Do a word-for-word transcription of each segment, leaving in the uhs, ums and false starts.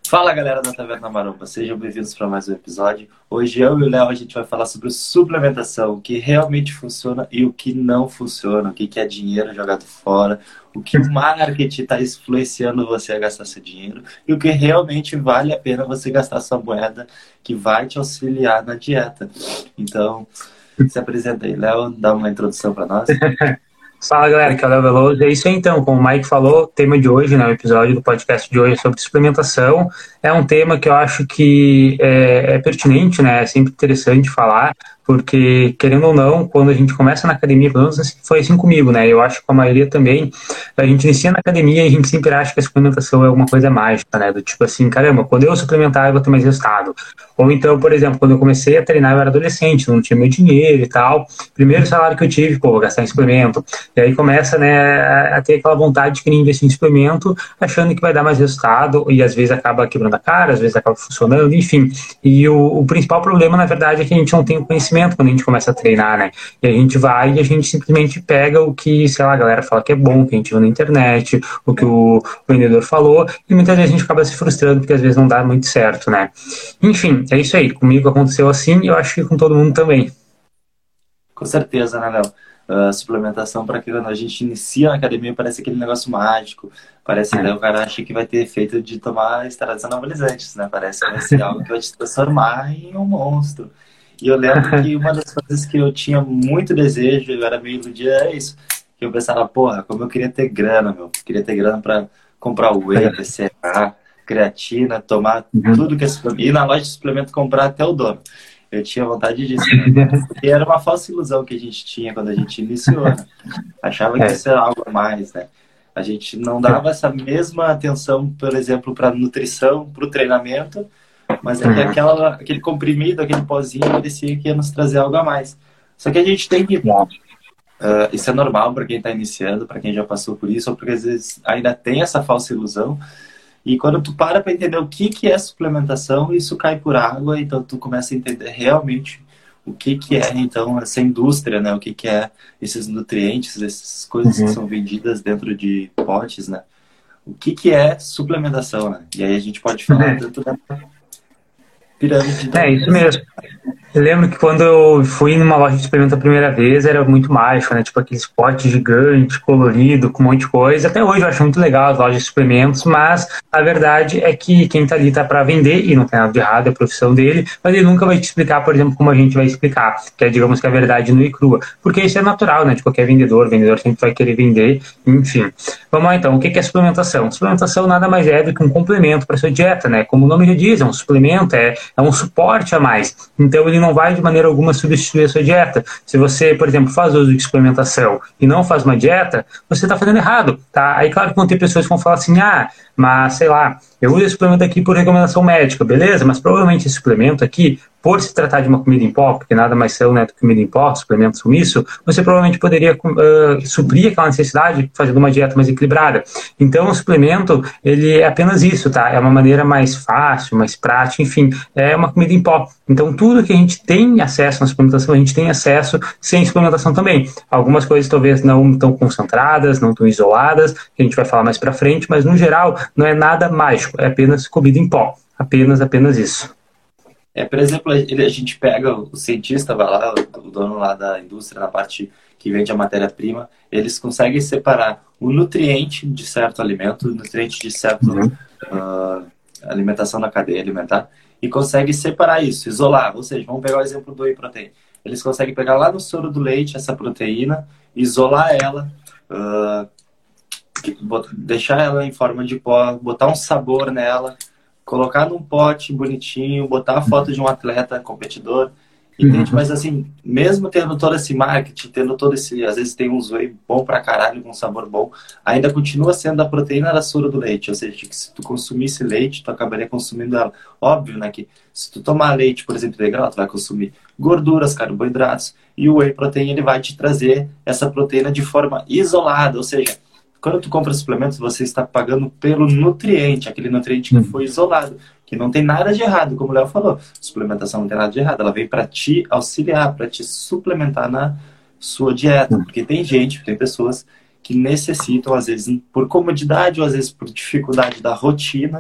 Fala galera da Taverna Maromba, sejam bem-vindos para mais um episódio. Hoje eu e o Léo a gente vai falar sobre suplementação, o que realmente funciona e o que não funciona, o que que é dinheiro jogado fora, o que o marketing está influenciando você a gastar seu dinheiro e o que realmente vale a pena você gastar sua moeda que vai te auxiliar na dieta. Então, se apresenta aí, Léo, dá uma introdução para nós. Fala galera, que é o Léo Veloso. É isso aí então, como o Mike falou, o tema de hoje, né, o episódio do podcast de hoje é sobre suplementação. É um tema que eu acho que é, é pertinente, né, é sempre interessante falar, porque querendo ou não, quando a gente começa na academia, pelo menos foi assim comigo, né, eu acho que com a maioria também, a gente inicia na academia e a gente sempre acha que a suplementação é alguma coisa mágica, né, do tipo assim, caramba, quando eu suplementar eu vou ter mais resultado. Ou então, por exemplo, quando eu comecei a treinar eu era adolescente, não tinha meu dinheiro e tal, primeiro salário que eu tive, pô, vou gastar em suplemento. E aí começa, né, a ter aquela vontade de querer investir em suplemento, achando que vai dar mais resultado, e às vezes acaba quebrando a cara, às vezes acaba funcionando, enfim. E o, o principal problema, na verdade, é que a gente não tem o conhecimento quando a gente começa a treinar, né? E a gente vai e a gente simplesmente pega o que, sei lá, a galera fala que é bom, que a gente viu na internet, o que o vendedor falou, e muitas vezes a gente acaba se frustrando, porque às vezes não dá muito certo, né? Enfim, é isso aí. Comigo aconteceu assim, e eu acho que com todo mundo também. Com certeza, né, Léo? Uh, suplementação, para que quando a gente inicia na academia, parece aquele negócio mágico. Parece que daí o cara acha que vai ter efeito de tomar esteroides anabolizantes, né? Parece que vai ser algo que vai te transformar em um monstro. E eu lembro que uma das coisas que eu tinha muito desejo, eu era meio iludido, é isso. Que eu pensava, porra, como eu queria ter grana, meu. Eu queria ter grana para comprar whey, B C A A, creatina, tomar Uhum. tudo que é suplemento. Ir na loja de suplemento comprar até o dono. Eu tinha vontade disso, né? Porque era uma falsa ilusão que a gente tinha quando a gente iniciou, né? Achava que É. isso era algo a mais, né? A gente não dava essa mesma atenção, por exemplo, para a nutrição, para o treinamento, mas é que Uhum. aquela, aquele comprimido, aquele pozinho, parecia que ia nos trazer algo a mais. Só que a gente tem que... Bom. Uh, isso é normal para quem está iniciando, para quem já passou por isso, ou porque às vezes ainda tem essa falsa ilusão. E quando tu para para entender o que, que é suplementação, isso cai por água, então tu começa a entender realmente o que, que é, então, essa indústria, né? O que, que é esses nutrientes, essas coisas que Uhum. são vendidas dentro de potes, né? O que, que é suplementação, né? E aí a gente pode falar tanto da pirâmide da É, isso beleza. mesmo. Eu lembro que quando eu fui numa loja de suplemento a primeira vez, era muito mágico, né? Tipo aqueles potes gigante, colorido, com um monte de coisa. Até hoje eu acho muito legal as lojas de suplementos, mas a verdade é que quem tá ali tá para vender, e não tem nada de errado, é a profissão dele, mas ele nunca vai te explicar, por exemplo, como a gente vai explicar, que é, digamos que a verdade nua e crua. Porque isso é natural, né? De qualquer vendedor, o vendedor sempre vai querer vender, enfim. Vamos lá então, o que é suplementação? Suplementação nada mais é do que um complemento para sua dieta, né? Como o nome já diz, é um suplemento, é, é um suporte a mais. Então ele não vai de maneira alguma substituir a sua dieta. Se você, por exemplo, faz uso de suplementação e não faz uma dieta, você está fazendo errado, tá? Aí claro que vão ter pessoas que vão falar assim, ah, mas sei lá, eu uso esse suplemento aqui por recomendação médica, beleza? Mas provavelmente esse suplemento aqui, por se tratar de uma comida em pó, porque nada mais são, né, do que comida em pó, suplementos com isso, você provavelmente poderia uh, suprir aquela necessidade fazendo uma dieta mais equilibrada. Então o suplemento, ele é apenas isso, tá? É uma maneira mais fácil, mais prática, enfim, é uma comida em pó. Então tudo que a gente tem acesso na suplementação, a gente tem acesso sem suplementação também. Algumas coisas talvez não tão concentradas, não tão isoladas, que a gente vai falar mais pra frente, mas no geral não é nada mágico, é apenas comida em pó. Apenas, apenas isso. É, por exemplo, ele, a gente pega o cientista, vai lá, o dono lá da indústria, na parte que vende a matéria-prima, eles conseguem separar o nutriente de certo alimento, o nutriente de certa Uhum. uh, alimentação na cadeia alimentar, e conseguem separar isso, isolar. Ou seja, vamos pegar o exemplo do whey protein. Eles conseguem pegar lá no soro do leite essa proteína, isolar ela, uh, deixar ela em forma de pó, botar um sabor nela, colocar num pote bonitinho, botar a foto de um atleta competidor, entende? Uhum. Mas assim, mesmo tendo todo esse marketing, tendo todo esse, às vezes tem um whey bom pra caralho, com sabor bom, ainda continua sendo a proteína da soro do leite, ou seja, que se tu consumisse leite, tu acabaria consumindo ela. Óbvio, né, que se tu tomar leite, por exemplo, integral, tu vai consumir gorduras, carboidratos, e o whey protein, ele vai te trazer essa proteína de forma isolada, ou seja, quando tu compra suplementos, você está pagando pelo nutriente, aquele nutriente que foi isolado, que não tem nada de errado, como o Léo falou. Suplementação não tem nada de errado, ela vem para te auxiliar, para te suplementar na sua dieta. Porque tem gente, tem pessoas que necessitam, às vezes por comodidade ou às vezes por dificuldade da rotina,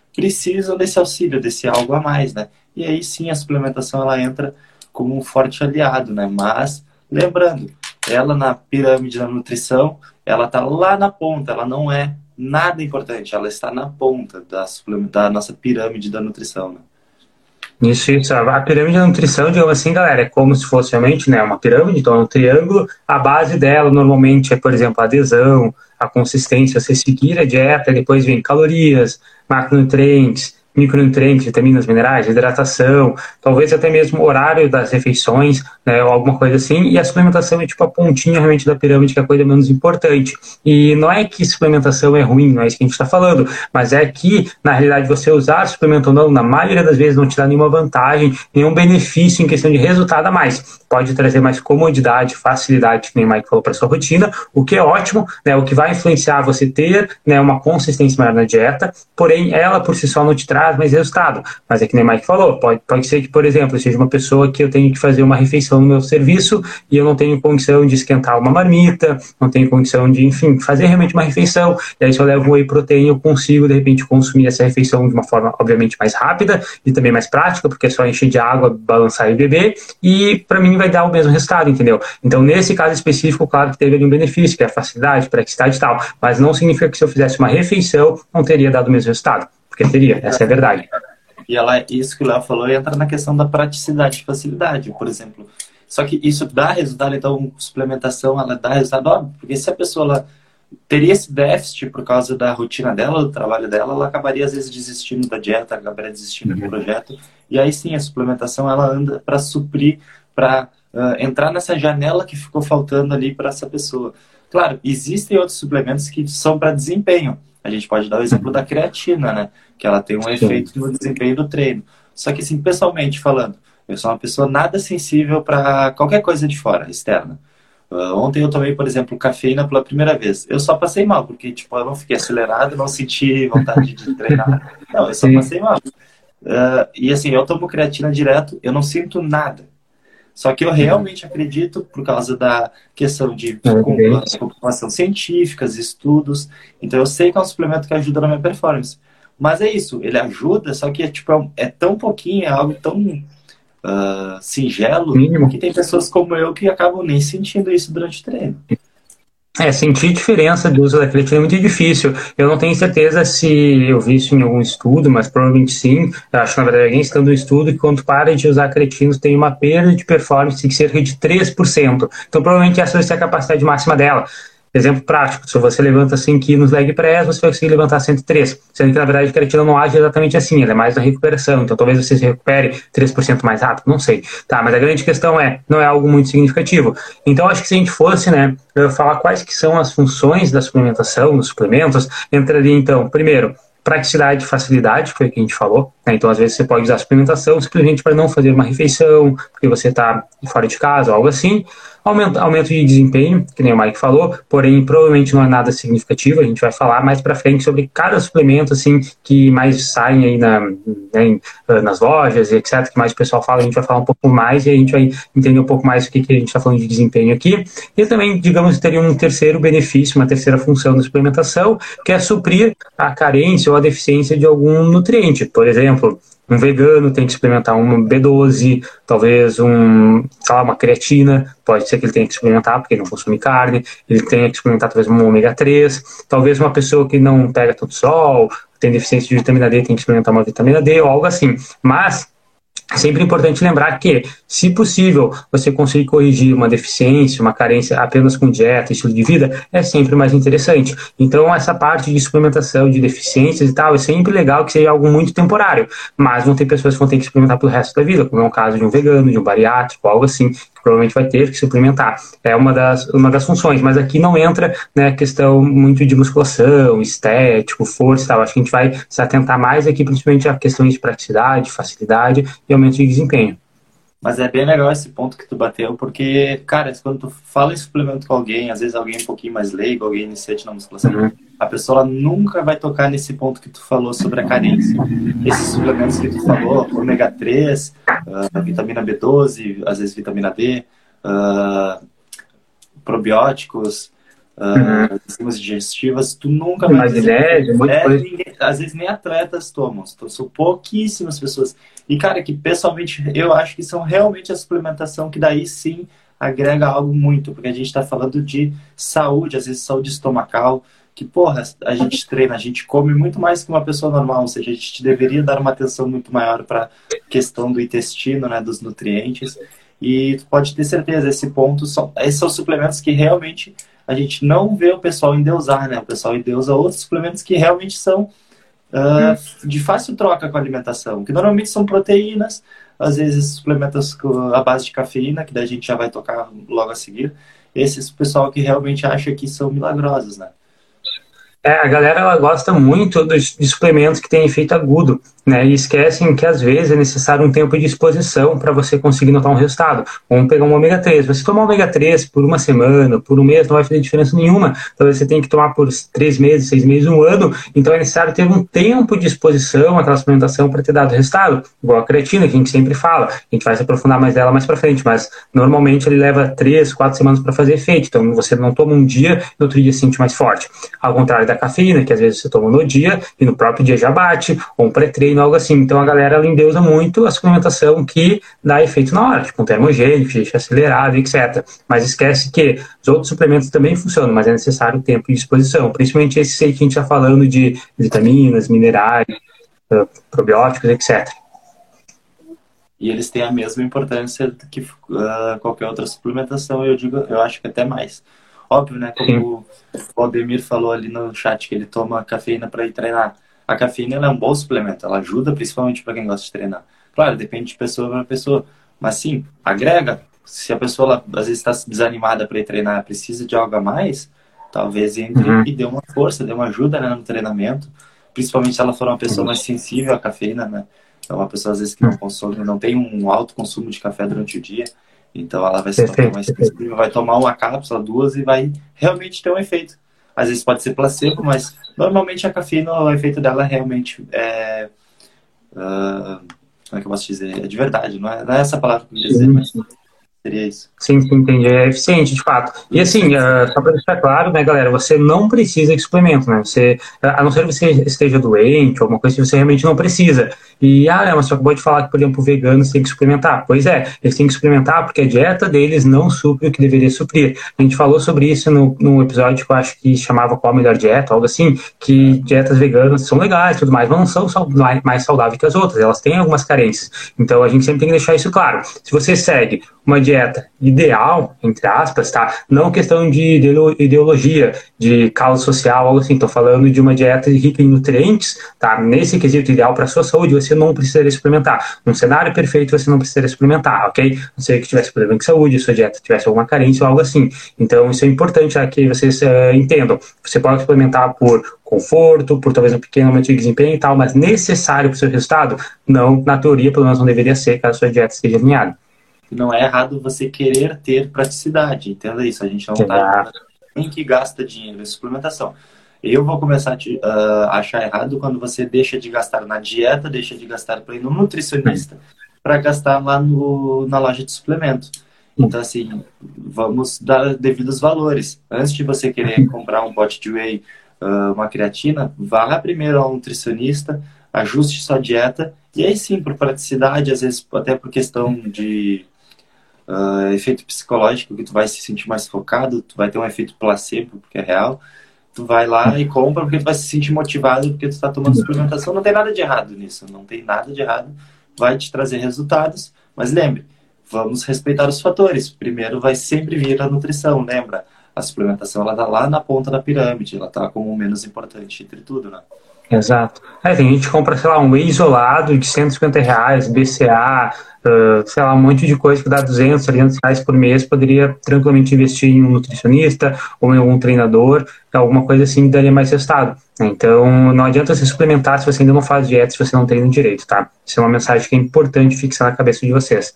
precisam desse auxílio, desse algo a mais, né? E aí sim a suplementação ela entra como um forte aliado, né? Mas, lembrando, ela na pirâmide da nutrição, ela está lá na ponta, ela não é nada importante, ela está na ponta da, da nossa pirâmide da nutrição, né? Isso, isso. A pirâmide da nutrição, digamos assim, galera, é como se fosse realmente, né, uma pirâmide, então é um triângulo. A base dela normalmente é, por exemplo, a adesão, a consistência, você seguir a dieta, depois vem calorias, macronutrientes, micronutrientes, vitaminas, minerais, hidratação, talvez até mesmo horário das refeições, né, ou alguma coisa assim, e a suplementação é tipo a pontinha realmente da pirâmide, que é a coisa menos importante. E não é que suplementação é ruim, não é isso que a gente está falando, mas é que, na realidade, você usar suplemento ou não, na maioria das vezes não te dá nenhuma vantagem, nenhum benefício em questão de resultado a mais. Pode trazer mais comodidade, facilidade, que nem o Mike falou, para sua rotina, o que é ótimo, né, o que vai influenciar você ter, né, uma consistência maior na dieta, porém, ela por si só não te traz mais resultado. Mas é que nem o Mike falou, pode, pode ser que, por exemplo, eu seja uma pessoa que eu tenho que fazer uma refeição no meu serviço e eu não tenho condição de esquentar uma marmita, não tenho condição de, enfim, fazer realmente uma refeição, e aí se eu levo whey protein, eu consigo, de repente, consumir essa refeição de uma forma, obviamente, mais rápida e também mais prática, porque é só encher de água, balançar e beber, e para mim vai dar o mesmo resultado, entendeu? Então, nesse caso específico, claro que teve ali um benefício, que é a facilidade, praticidade e tal, mas não significa que se eu fizesse uma refeição, não teria dado o mesmo resultado. Porque teria, essa é a verdade. E ela, isso que o Léo falou entra na questão da praticidade e facilidade, por exemplo. Só que isso dá resultado, então suplementação ela dá resultado, óbvio, porque se a pessoa ela teria esse déficit por causa da rotina dela, do trabalho dela, ela acabaria às vezes desistindo da dieta, acabaria desistindo uhum. do projeto. E aí sim, a suplementação ela anda para suprir, para uh, entrar nessa janela que ficou faltando ali para essa pessoa. Claro, existem outros suplementos que são para desempenho. A gente pode dar o exemplo da creatina, né? Que ela tem um Sim. efeito no desempenho do treino. Só que, assim, pessoalmente falando, eu sou uma pessoa nada sensível para qualquer coisa de fora, externa. Uh, ontem eu tomei, por exemplo, cafeína pela primeira vez. Eu só passei mal, porque, tipo, eu não fiquei acelerado, não senti vontade de treinar. Não, eu só Sim. passei mal. Uh, e, assim, eu tomo creatina direto, eu não sinto nada. Só que eu realmente acredito, por causa da questão de comprovação científicas, estudos. Então eu sei que é um suplemento que ajuda na minha performance. Mas é isso, ele ajuda, só que é, tipo, é tão pouquinho, é algo tão uh, singelo, Mínimo. que tem pessoas como eu que acabam nem sentindo isso durante o treino. É, sentir diferença do uso da creatina é muito difícil. Eu não tenho certeza se eu vi isso em algum estudo, mas provavelmente sim. Eu acho que, na verdade, alguém está no estudo que quando para de usar creatina, tem uma perda de performance de cerca de três por cento. Então, provavelmente essa vai ser a capacidade máxima dela. Exemplo prático, se você levanta cem quilos leg press, você vai conseguir levantar cento e três, sendo que na verdade a creatina não age exatamente assim, ela é mais na recuperação, então talvez você se recupere três por cento mais rápido, não sei. Tá, mas a grande questão é, não é algo muito significativo. Então acho que se a gente fosse, né, falar quais que são as funções da suplementação, dos suplementos, entraria então, primeiro, praticidade e facilidade, foi o que a gente falou, né? Então às vezes você pode usar a suplementação simplesmente para não fazer uma refeição, porque você está fora de casa, algo assim. Aumento, aumento de desempenho, que nem o Mike falou, porém provavelmente não é nada significativo, a gente vai falar mais para frente sobre cada suplemento assim, que mais saem aí na, né, nas lojas, etcétera, que mais o pessoal fala, a gente vai falar um pouco mais e a gente vai entender um pouco mais o que, que a gente está falando de desempenho aqui. E também, digamos, teria um terceiro benefício, uma terceira função da suplementação, que é suprir a carência ou a deficiência de algum nutriente. Por exemplo, um vegano tem que suplementar um B doze, talvez um, sei lá, uma creatina, pode ser que ele tenha que suplementar porque ele não consome carne, ele tenha que suplementar talvez um ômega três, talvez uma pessoa que não pega tanto sol, tem deficiência de vitamina D, tem que suplementar uma vitamina D ou algo assim. Mas é sempre importante lembrar que, se possível, você conseguir corrigir uma deficiência, uma carência apenas com dieta, estilo de vida, é sempre mais interessante. Então, essa parte de suplementação de deficiências e tal, é sempre legal que seja algo muito temporário. Mas vão ter pessoas que vão ter que suplementar pelo resto da vida, como é o caso de um vegano, de um bariátrico, algo assim, que provavelmente vai ter que suplementar. É uma das, uma das funções, mas aqui não entra, né, questão muito de musculação, estético, força e tal. Acho que a gente vai se atentar mais aqui, principalmente a questões de praticidade, facilidade e aumento de desempenho. Mas é bem legal esse ponto que tu bateu, porque, cara, quando tu fala em suplemento com alguém, às vezes alguém um pouquinho mais leigo, alguém iniciante na musculação, uhum. a pessoa nunca vai tocar nesse ponto que tu falou sobre a carência. Esses suplementos que tu falou, ômega três, uh, vitamina B doze, às vezes vitamina D, uh, probióticos, Uhum. uh, enzimas digestivas, tu nunca vai Magnésio, muita é, coisa. ninguém, às vezes nem atletas tomam, então, são pouquíssimas pessoas. E, cara, que pessoalmente eu acho que são realmente a suplementação que daí sim agrega algo muito, porque a gente está falando de saúde, às vezes saúde estomacal, que, porra, a gente treina, a gente come muito mais que uma pessoa normal, ou seja, a gente deveria dar uma atenção muito maior para a questão do intestino, né, dos nutrientes, e tu pode ter certeza, esse ponto, são, esses são suplementos que realmente a gente não vê o pessoal endeusar, né, o pessoal endeusa outros suplementos que realmente são uh, de fácil troca com a alimentação, que normalmente são proteínas, às vezes suplementos à base de cafeína, que daí a gente já vai tocar logo a seguir, esses pessoal que realmente acha que são milagrosos, né. É, a galera ela gosta muito dos, de suplementos que têm efeito agudo, né? E esquecem que às vezes é necessário um tempo de exposição para você conseguir notar um resultado. Vamos pegar um ômega três. Você tomar ômega três por uma semana, por um mês, não vai fazer diferença nenhuma. Talvez você tenha que tomar por três meses, seis meses, um ano. Então é necessário ter um tempo de exposição àquela suplementação para ter dado resultado. Igual a creatina, que a gente sempre fala. A gente vai se aprofundar mais dela mais para frente, mas normalmente ele leva três, quatro semanas para fazer efeito. Então você não toma um dia, no outro dia se sente mais forte. Ao contrário da cafeína, que às vezes você toma no dia e no próprio dia já bate, ou um pré-treino, algo assim. Então a galera ela endeusa muito a suplementação que dá efeito na hora, tipo um termogênico, deixa acelerado, etcétera. Mas esquece que os outros suplementos também funcionam, mas é necessário tempo de exposição, principalmente esse aí que a gente está falando de vitaminas, minerais, probióticos, etcétera. E eles têm a mesma importância que uh, qualquer outra suplementação, eu digo, eu acho que até mais. Óbvio, né? Como Sim. o Aldemir falou ali no chat, que ele toma cafeína para ir treinar. A cafeína ela é um bom suplemento, ela ajuda principalmente para quem gosta de treinar. Claro, depende de pessoa para pessoa, mas sim, agrega. Se a pessoa ela, às vezes está desanimada para ir treinar, precisa de algo a mais, talvez entre uhum. e dê uma força, dê uma ajuda, né, no treinamento. Principalmente se ela for uma pessoa mais sensível à cafeína, né? Então, uma pessoa às vezes que não consome, não tem um alto consumo de café durante o dia. Então ela vai se tornar mais sensível, vai tomar uma cápsula, duas e vai realmente ter um efeito. Às vezes pode ser placebo, mas normalmente a cafeína, o efeito dela realmente é... Uh, como é que eu posso dizer? É de verdade, não é, não é essa palavra que eu queria dizer, mas seria isso. Sim, sim, entendi. É eficiente, de fato. E assim, uh, só para deixar claro, né, galera, você não precisa de suplemento, né? Você, a não ser que você esteja doente ou alguma coisa que você realmente não precisa. E, ah, mas você acabou de falar que, por exemplo, veganos têm que suplementar. Pois é, eles têm que suplementar porque a dieta deles não supre o que deveria suprir. A gente falou sobre isso no, no episódio que eu acho que chamava Qual a Melhor Dieta, algo assim, que dietas veganas são legais e tudo mais, mas não são mais saudáveis que as outras, elas têm algumas carências. Então, a gente sempre tem que deixar isso claro. Se você segue uma dieta ideal, entre aspas, tá? Não questão de ideologia, de causa social, algo assim. Estou falando de uma dieta rica em nutrientes, tá? Nesse quesito ideal para a sua saúde, você não precisaria suplementar. Num cenário perfeito, você não precisaria suplementar, ok? Não sei que tivesse problema de saúde, sua dieta tivesse alguma carência ou algo assim. Então, isso é importante já que vocês uh, entendam. Você pode suplementar por conforto, por talvez um pequeno aumento de desempenho e tal, mas necessário para o seu resultado? Não, na teoria, pelo menos não deveria ser, caso a sua dieta esteja alinhada. Não é errado você querer ter praticidade, entenda isso. A gente não está em que gasta dinheiro em suplementação. Eu vou começar a te, uh, achar errado quando você deixa de gastar na dieta, deixa de gastar para ir no nutricionista, para gastar lá no, na loja de suplemento. Então, assim, vamos dar devidos valores. Antes de você querer comprar um pote de whey, uh, uma creatina, vá primeiro ao nutricionista, ajuste sua dieta, e aí sim, por praticidade, às vezes até por questão de Uh, efeito psicológico, que tu vai se sentir mais focado, tu vai ter um efeito placebo, porque é real, tu vai lá e compra porque tu vai se sentir motivado, porque tu tá tomando suplementação. Não tem nada de errado nisso, não tem nada de errado, vai te trazer resultados, mas lembre, vamos respeitar os fatores. Primeiro vai sempre vir a nutrição, lembra? A suplementação, ela tá lá na ponta da pirâmide, ela tá como o menos importante entre tudo, né? Exato. É, tem gente que compra, sei lá, um whey isolado de cento e cinquenta reais, B C A, uh, sei lá, um monte de coisa que dá duzentos, trezentos reais por mês, poderia tranquilamente investir em um nutricionista ou em algum treinador, alguma coisa assim que daria mais resultado. Então, não adianta você suplementar se você ainda não faz dieta, se você não treina direito, tá? Isso é uma mensagem que é importante fixar na cabeça de vocês.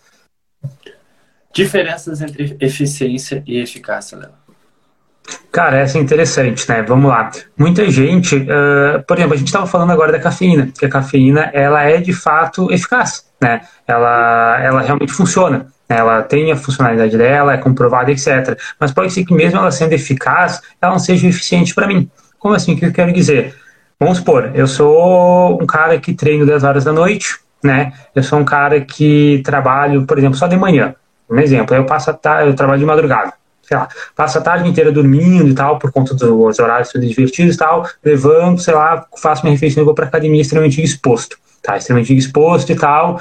Diferenças entre eficiência e eficácia, Léo. Cara, essa é interessante, né? Vamos lá. Muita gente, uh, por exemplo, a gente estava falando agora da cafeína, que a cafeína, ela é de fato eficaz, né? Ela, ela realmente funciona. Ela tem a funcionalidade dela, é comprovada, etcétera. Mas pode ser que mesmo ela sendo eficaz, ela não seja eficiente para mim. Como assim? O que eu quero dizer? Vamos supor, eu sou um cara que treino dez horas da noite, né? Eu sou um cara que trabalho, por exemplo, só de manhã. Um exemplo, eu passo a tarde, eu trabalho de madrugada. Sei lá, passo a tarde inteira dormindo e tal, por conta dos horários divertidos e tal, levanto, sei lá, faço minha refeição e vou para academia extremamente exposto. Tá, extremamente exposto e tal,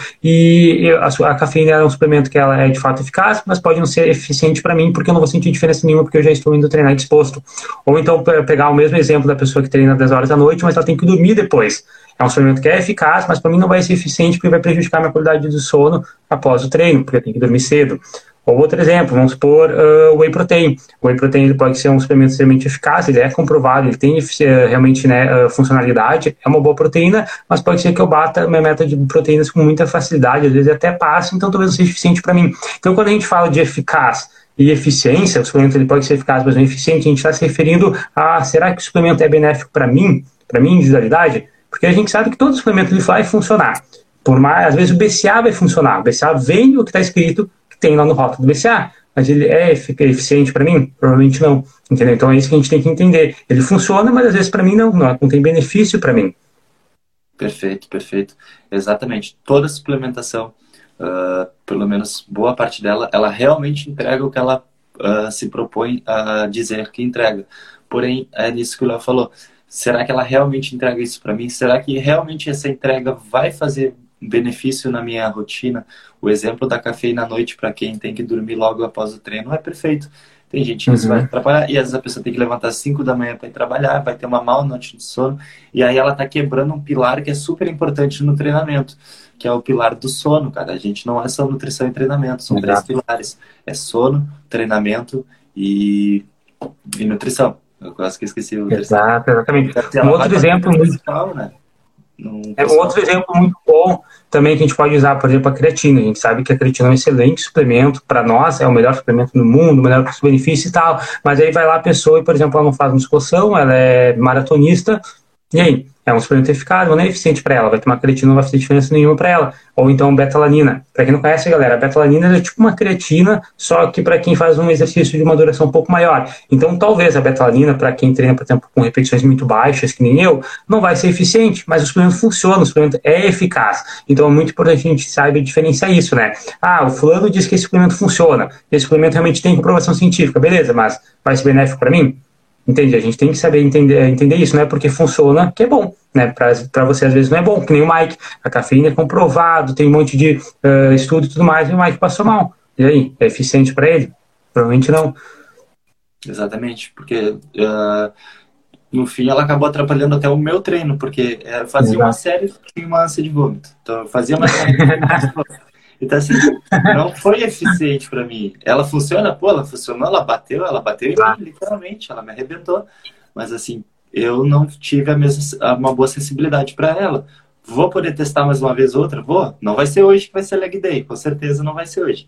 e a, a cafeína é um suplemento que ela é de fato eficaz, mas pode não ser eficiente para mim, porque eu não vou sentir diferença nenhuma, porque eu já estou indo treinar exposto. Ou então pegar o mesmo exemplo da pessoa que treina dez horas da noite, mas ela tem que dormir depois. É um suplemento que é eficaz, mas para mim não vai ser eficiente, porque vai prejudicar a minha qualidade do sono após o treino, porque eu tenho que dormir cedo. Ou outro exemplo, vamos supor uh, o Whey Protein. O Whey Protein ele pode ser um suplemento extremamente eficaz, ele é comprovado, ele tem uh, realmente né, uh, funcionalidade, é uma boa proteína, mas pode ser que eu bata minha meta de proteínas com muita facilidade, às vezes até passo, então talvez não seja eficiente para mim. Então quando a gente fala de eficaz e eficiência, o suplemento ele pode ser eficaz, mas não eficiente, a gente está se referindo a, será que o suplemento é benéfico para mim, para minha individualidade? Porque a gente sabe que todo suplemento ele vai funcionar. Por mais, às vezes o B C A vai funcionar, o B C A vem o que está escrito, tem lá no rótulo do B C A, mas ele é eficiente para mim? Provavelmente não, entendeu? Então é isso que a gente tem que entender. Ele funciona, mas às vezes para mim não, não, não tem benefício para mim. Perfeito, perfeito. Exatamente. Toda suplementação, uh, pelo menos boa parte dela, ela realmente entrega o que ela uh, se propõe a dizer que entrega. Porém, é nisso que o Léo falou. Será que ela realmente entrega isso para mim? Será que realmente essa entrega vai fazer benefício na minha rotina? O exemplo da cafeína à noite para quem tem que dormir logo após o treino é perfeito. Tem gente que uhum. isso vai atrapalhar, e às vezes a pessoa tem que levantar às cinco da manhã para ir trabalhar, vai ter uma má noite de sono, e aí ela está quebrando um pilar que é super importante no treinamento, que é o pilar do sono, cara. A gente não é só nutrição e treinamento, são Exato. três pilares. É sono, treinamento e, e nutrição. Eu quase que esqueci o terceiro. Exato, exatamente. Um outro exemplo muito... Né? É um outro exemplo muito bom também que a gente pode usar, por exemplo, a creatina. A gente sabe que a creatina é um excelente suplemento, para nós é o melhor suplemento do mundo, o melhor custo-benefício e tal, mas aí vai lá a pessoa e, por exemplo, ela não faz musculação, ela é maratonista, e aí? É um suplemento eficaz, mas não é eficiente para ela, vai tomar creatina, não vai fazer diferença nenhuma para ela. Ou então betalanina. Para quem não conhece, galera, a betalanina é tipo uma creatina, só que para quem faz um exercício de uma duração um pouco maior. Então, talvez a betalanina, para quem treina, por exemplo, com repetições muito baixas, que nem eu, não vai ser eficiente, mas o suplemento funciona, o suplemento é eficaz. Então, é muito importante a gente saiba diferenciar isso, né? Ah, o fulano diz que esse suplemento funciona, esse suplemento realmente tem comprovação científica, beleza, mas vai ser benéfico para mim? Entende? A gente tem que saber entender, entender isso, não é porque funciona que é bom, né? Para você às vezes não é bom, que nem o Mike, a cafeína é comprovado, tem um monte de uh, estudo e tudo mais, e o Mike passou mal. E aí, é eficiente para ele? Provavelmente não. Exatamente, porque uh, no fim ela acabou atrapalhando até o meu treino, porque eu fazia Exato. uma série e tinha uma ânsia de vômito. Então eu fazia uma série Então, assim, não foi eficiente para mim. Ela funciona? Pô, ela funcionou, ela bateu, ela bateu em mim, literalmente, ela me arrebentou. Mas, assim, eu não tive a mesma, uma boa sensibilidade para ela. Vou poder testar mais uma vez outra? Vou. Não vai ser hoje que vai ser leg day, com certeza não vai ser hoje.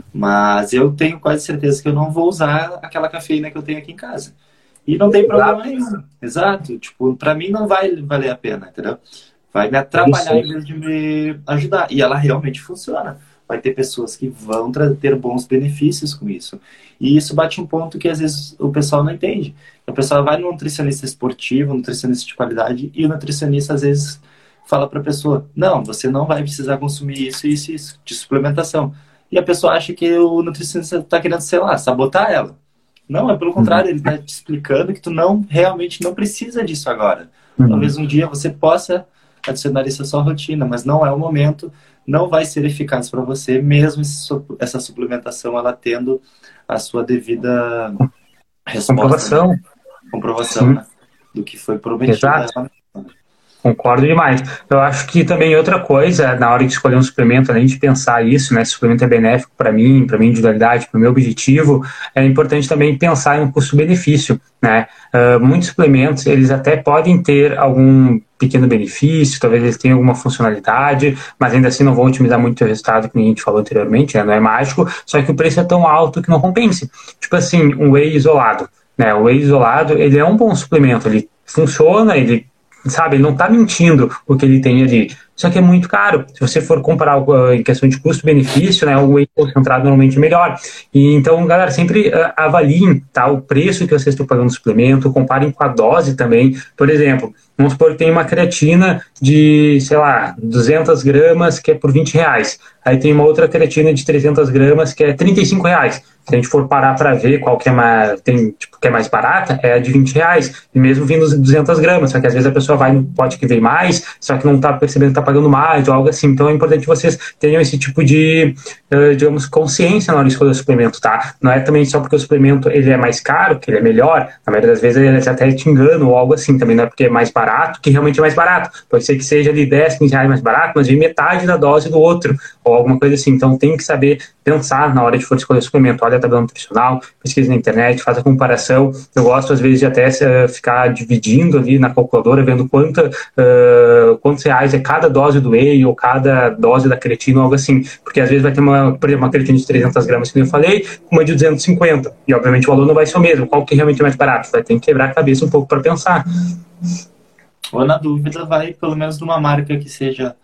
Mas eu tenho quase certeza que eu não vou usar aquela cafeína que eu tenho aqui em casa. E não tem problema nenhum. Exato. Tipo, para mim não vai valer a pena, entendeu? Vai me atrapalhar em vez de me ajudar. E ela realmente funciona. Vai ter pessoas que vão ter bons benefícios com isso. E isso bate um ponto que às vezes o pessoal não entende. O pessoal vai no nutricionista esportivo, nutricionista de qualidade, e o nutricionista às vezes fala para a pessoa, não, você não vai precisar consumir isso, isso e isso, de suplementação. E a pessoa acha que o nutricionista está querendo, sei lá, sabotar ela. Não, é pelo contrário, ele está te explicando que tu não, realmente não precisa disso agora. Uhum. Talvez um dia você possa adicionar isso à sua rotina, mas não é o momento, não vai ser eficaz para você, mesmo essa suplementação ela tendo a sua devida resposta. Comprovação. Né? Comprovação, né? Do que foi prometido. Exato. Concordo demais. Eu acho que também outra coisa, na hora de escolher um suplemento, além de pensar isso, né, se o suplemento é benéfico para mim, para minha individualidade, para o meu objetivo, é importante também pensar em um custo-benefício, né? Uh, muitos suplementos, eles até podem ter algum pequeno benefício, talvez eles tenham alguma funcionalidade, mas ainda assim não vão otimizar muito o resultado que a gente falou anteriormente, né? Não é mágico, só que o preço é tão alto que não compense. Tipo assim, um whey isolado, né? O whey isolado, ele é um bom suplemento, ele funciona, ele sabe, ele não está mentindo o que ele tem ali. só que é muito caro. Se você for comparar uh, em questão de custo-benefício, né, o whey concentrado normalmente é melhor. E, então, galera, sempre uh, avaliem, tá, o preço que vocês estão pagando no suplemento, comparem com a dose também. Por exemplo, vamos supor que tem uma creatina de, sei lá, duzentas gramas que é por vinte reais. Aí tem uma outra creatina de trezentas gramas que é trinta e cinco reais. Se a gente for parar para ver qual que é mais, tem, tipo, que é mais barata, é a de vinte reais. E mesmo vindo duzentas gramas, só que às vezes a pessoa vai no pote que vem mais, só que não está percebendo que está pagando mais ou algo assim. Então é importante que vocês tenham esse tipo de, uh, digamos, consciência na hora de escolher o suplemento, tá? Não é também só porque o suplemento ele é mais caro, que ele é melhor. Na maioria das vezes eles até te enganam ou algo assim. Também não é porque é mais barato, que realmente é mais barato. Pode ser que seja ali dez, quinze reais mais barato, mas vem metade da dose do outro, ou alguma coisa assim. Então tem que saber pensar na hora de for escolher o suplemento. Olha a tabela nutricional, pesquisa na internet, faz a comparação. Eu gosto às vezes de até uh, ficar dividindo ali na calculadora, vendo quanta, uh, quantos reais é cada dose do whey ou cada dose da creatina, algo assim, porque às vezes vai ter uma, por exemplo, uma creatina de trezentas gramas, que eu falei, uma de duzentos e cinquenta, e obviamente o valor não vai ser o mesmo. Qual que realmente é mais barato? Vai ter que quebrar a cabeça um pouco para pensar. Ou na dúvida, vai pelo menos numa marca que seja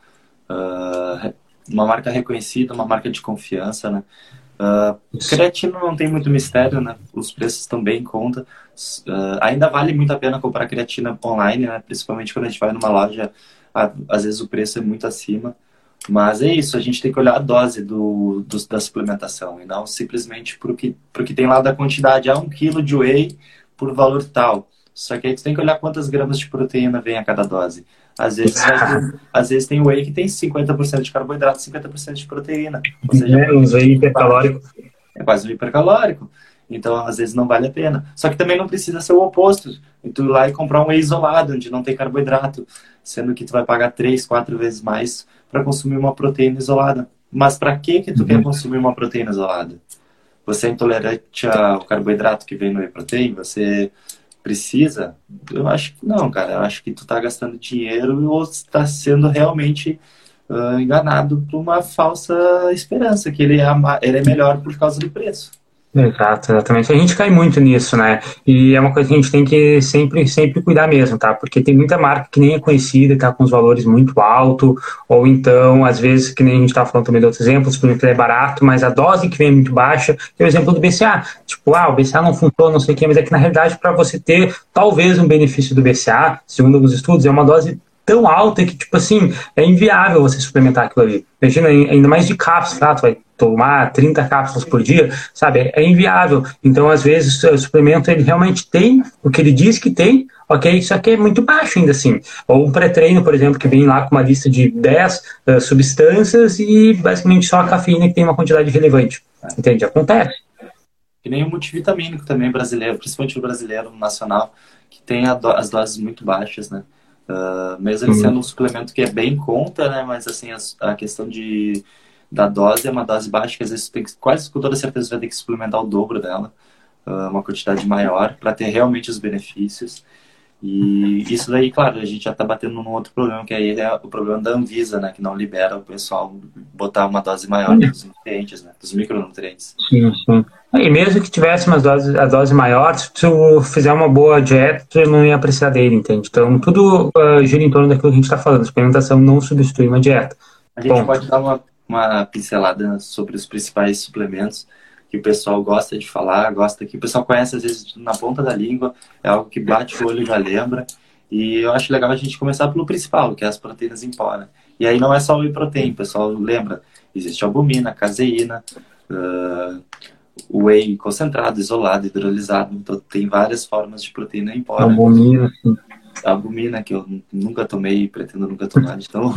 uh, uma marca reconhecida, uma marca de confiança, né? Uh, creatina não tem muito mistério, né? Os preços estão bem em conta. Uh, ainda vale muito a pena comprar creatina online, né? Principalmente quando a gente vai numa loja, uh, às vezes o preço é muito acima. Mas é isso, a gente tem que olhar a dose do, do, da suplementação e não simplesmente para o que, que tem lá da quantidade. Ah, um quilo de whey por valor tal. Só que aí tu tem que olhar quantas gramas de proteína vem a cada dose. Às vezes, vai ter, às vezes tem whey que tem cinquenta por cento de carboidrato e cinquenta por cento de proteína. Ou seja, é um whey hipercalórico. É quase um hipercalórico. Então, às vezes, não vale a pena. Só que também não precisa ser o oposto. Tu ir lá e comprar um whey isolado, onde não tem carboidrato. Sendo que tu vai pagar três, quatro vezes mais para consumir uma proteína isolada. Mas para que que tu uhum. quer consumir uma proteína isolada? Você é intolerante ao carboidrato que vem no whey protein? Você precisa? Eu acho que não, cara. Eu acho que tu tá gastando dinheiro ou está sendo realmente uh, enganado por uma falsa esperança, que ele é, ele é melhor por causa do preço. Exato, exatamente. A gente cai muito nisso, né? E é uma coisa que a gente tem que sempre, sempre cuidar mesmo, tá? Porque tem muita marca que nem é conhecida, tá com os valores muito altos, ou então, às vezes, que nem a gente tá falando também de outros exemplos, por exemplo, é barato, mas a dose que vem é muito baixa, que é o exemplo do B C A. Tipo, ah, o B C A não funciona, não sei o quê, mas é que na realidade, para você ter talvez um benefício do B C A, segundo alguns estudos, é uma dose tão alta que, tipo assim, é inviável você suplementar aquilo ali. Imagina, ainda mais de cápsulas, tá? Tu vai tomar trinta cápsulas por dia, sabe? É inviável. Então, às vezes, o suplemento, ele realmente tem o que ele diz que tem, ok? Só que é muito baixo ainda assim. Ou um pré-treino, por exemplo, que vem lá com uma lista de dez uh, substâncias e basicamente só a cafeína que tem uma quantidade relevante. Entende? Acontece. Que nem o multivitamínico também brasileiro, principalmente o brasileiro nacional, que tem a do- as doses muito baixas, né? Uh, mesmo ele sendo um suplemento que é bem em conta, né? Mas assim, a, a questão de, da dose é uma dose baixa, que às vezes tem que, quase com toda certeza vai ter que suplementar o dobro dela, uh, uma quantidade maior, para ter realmente os benefícios. E isso daí, claro, a gente já está batendo num outro problema, que aí é o problema da Anvisa, né? Que não libera o pessoal botar uma dose maior dos nutrientes, né? Dos micronutrientes. Sim, sim. E mesmo que tivesse uma dose, a dose maior, se tu fizer uma boa dieta, tu não ia precisar dele, entende? Então, tudo uh, gira em torno daquilo que a gente está falando. A suplementação não substitui uma dieta. A gente Bom. pode dar uma, uma pincelada sobre os principais suplementos que o pessoal gosta de falar, gosta que o pessoal conhece às vezes na ponta da língua, é algo que bate o olho e já lembra. E eu acho legal a gente começar pelo principal, que é as proteínas em pó, né? E aí não é só o whey protein, o pessoal lembra. Existe albumina, caseína, uh, whey concentrado, isolado, hidrolisado. Então tem várias formas de proteína em pó. Albumina, né? Sim. Albumina, que eu nunca tomei e pretendo nunca tomar. Então,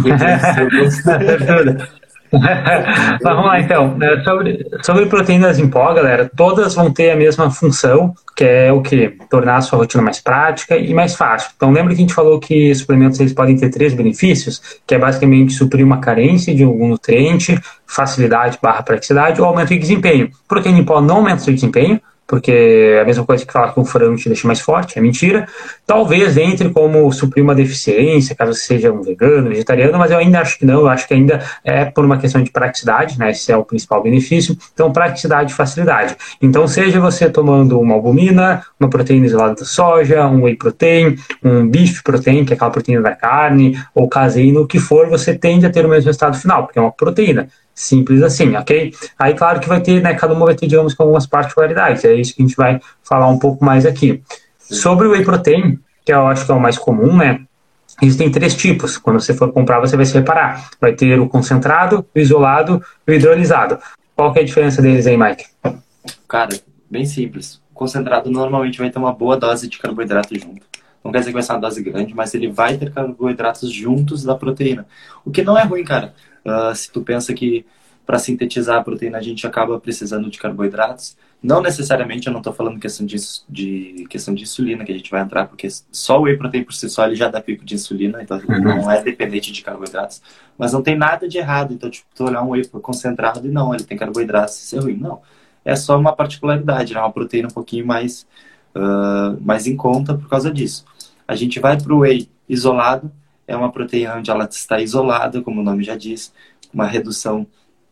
Vamos lá, então. Sobre, sobre proteínas em pó, galera, todas vão ter a mesma função, que é o quê? Tornar a sua rotina mais prática e mais fácil. Então, lembra que a gente falou que suplementos eles podem ter três benefícios, que é basicamente suprir uma carência de algum nutriente, facilidade barra praticidade ou aumento de desempenho. Proteína em pó não aumenta o seu desempenho, porque é a mesma coisa que falar que um frango te deixa mais forte, é mentira. Talvez entre como suprir uma deficiência, caso você seja um vegano, vegetariano, mas eu ainda acho que não, eu acho que ainda é por uma questão de praticidade, né? Esse é o principal benefício. Então, praticidade e facilidade. Então, seja você tomando uma albumina, uma proteína isolada da soja, um whey protein, um beef protein, que é aquela proteína da carne, ou caseína, o que for, você tende a ter o mesmo resultado final, porque é uma proteína. Simples assim, ok? Aí, claro que vai ter, né, cada uma vai ter, digamos, com algumas particularidades, é isso que a gente vai falar um pouco mais aqui. Sobre o whey protein, que eu acho que é o mais comum, né, existem três tipos, quando você for comprar você vai se reparar, vai ter o concentrado, o isolado e o hidrolisado. Qual que é a diferença deles aí, Mike? Cara, bem simples, o concentrado normalmente vai ter uma boa dose de carboidrato junto. Não quer dizer que vai ser uma dose grande, mas ele vai ter carboidratos juntos da proteína, o que não é ruim, cara. Uh, se tu pensa que para sintetizar a proteína a gente acaba precisando de carboidratos, não necessariamente, eu não estou falando questão de, de, questão de insulina que a gente vai entrar, porque só o whey protein por si só ele já dá pico de insulina, então uhum. não é dependente de carboidratos, mas não tem nada de errado, então tipo, tu olhar um whey concentrado e não, ele tem carboidratos, isso é ruim, não, é só uma particularidade, né? Uma proteína um pouquinho mais, uh, mais em conta por causa disso. A gente vai para o whey isolado, é uma proteína onde ela está isolada, como o nome já diz, uma redução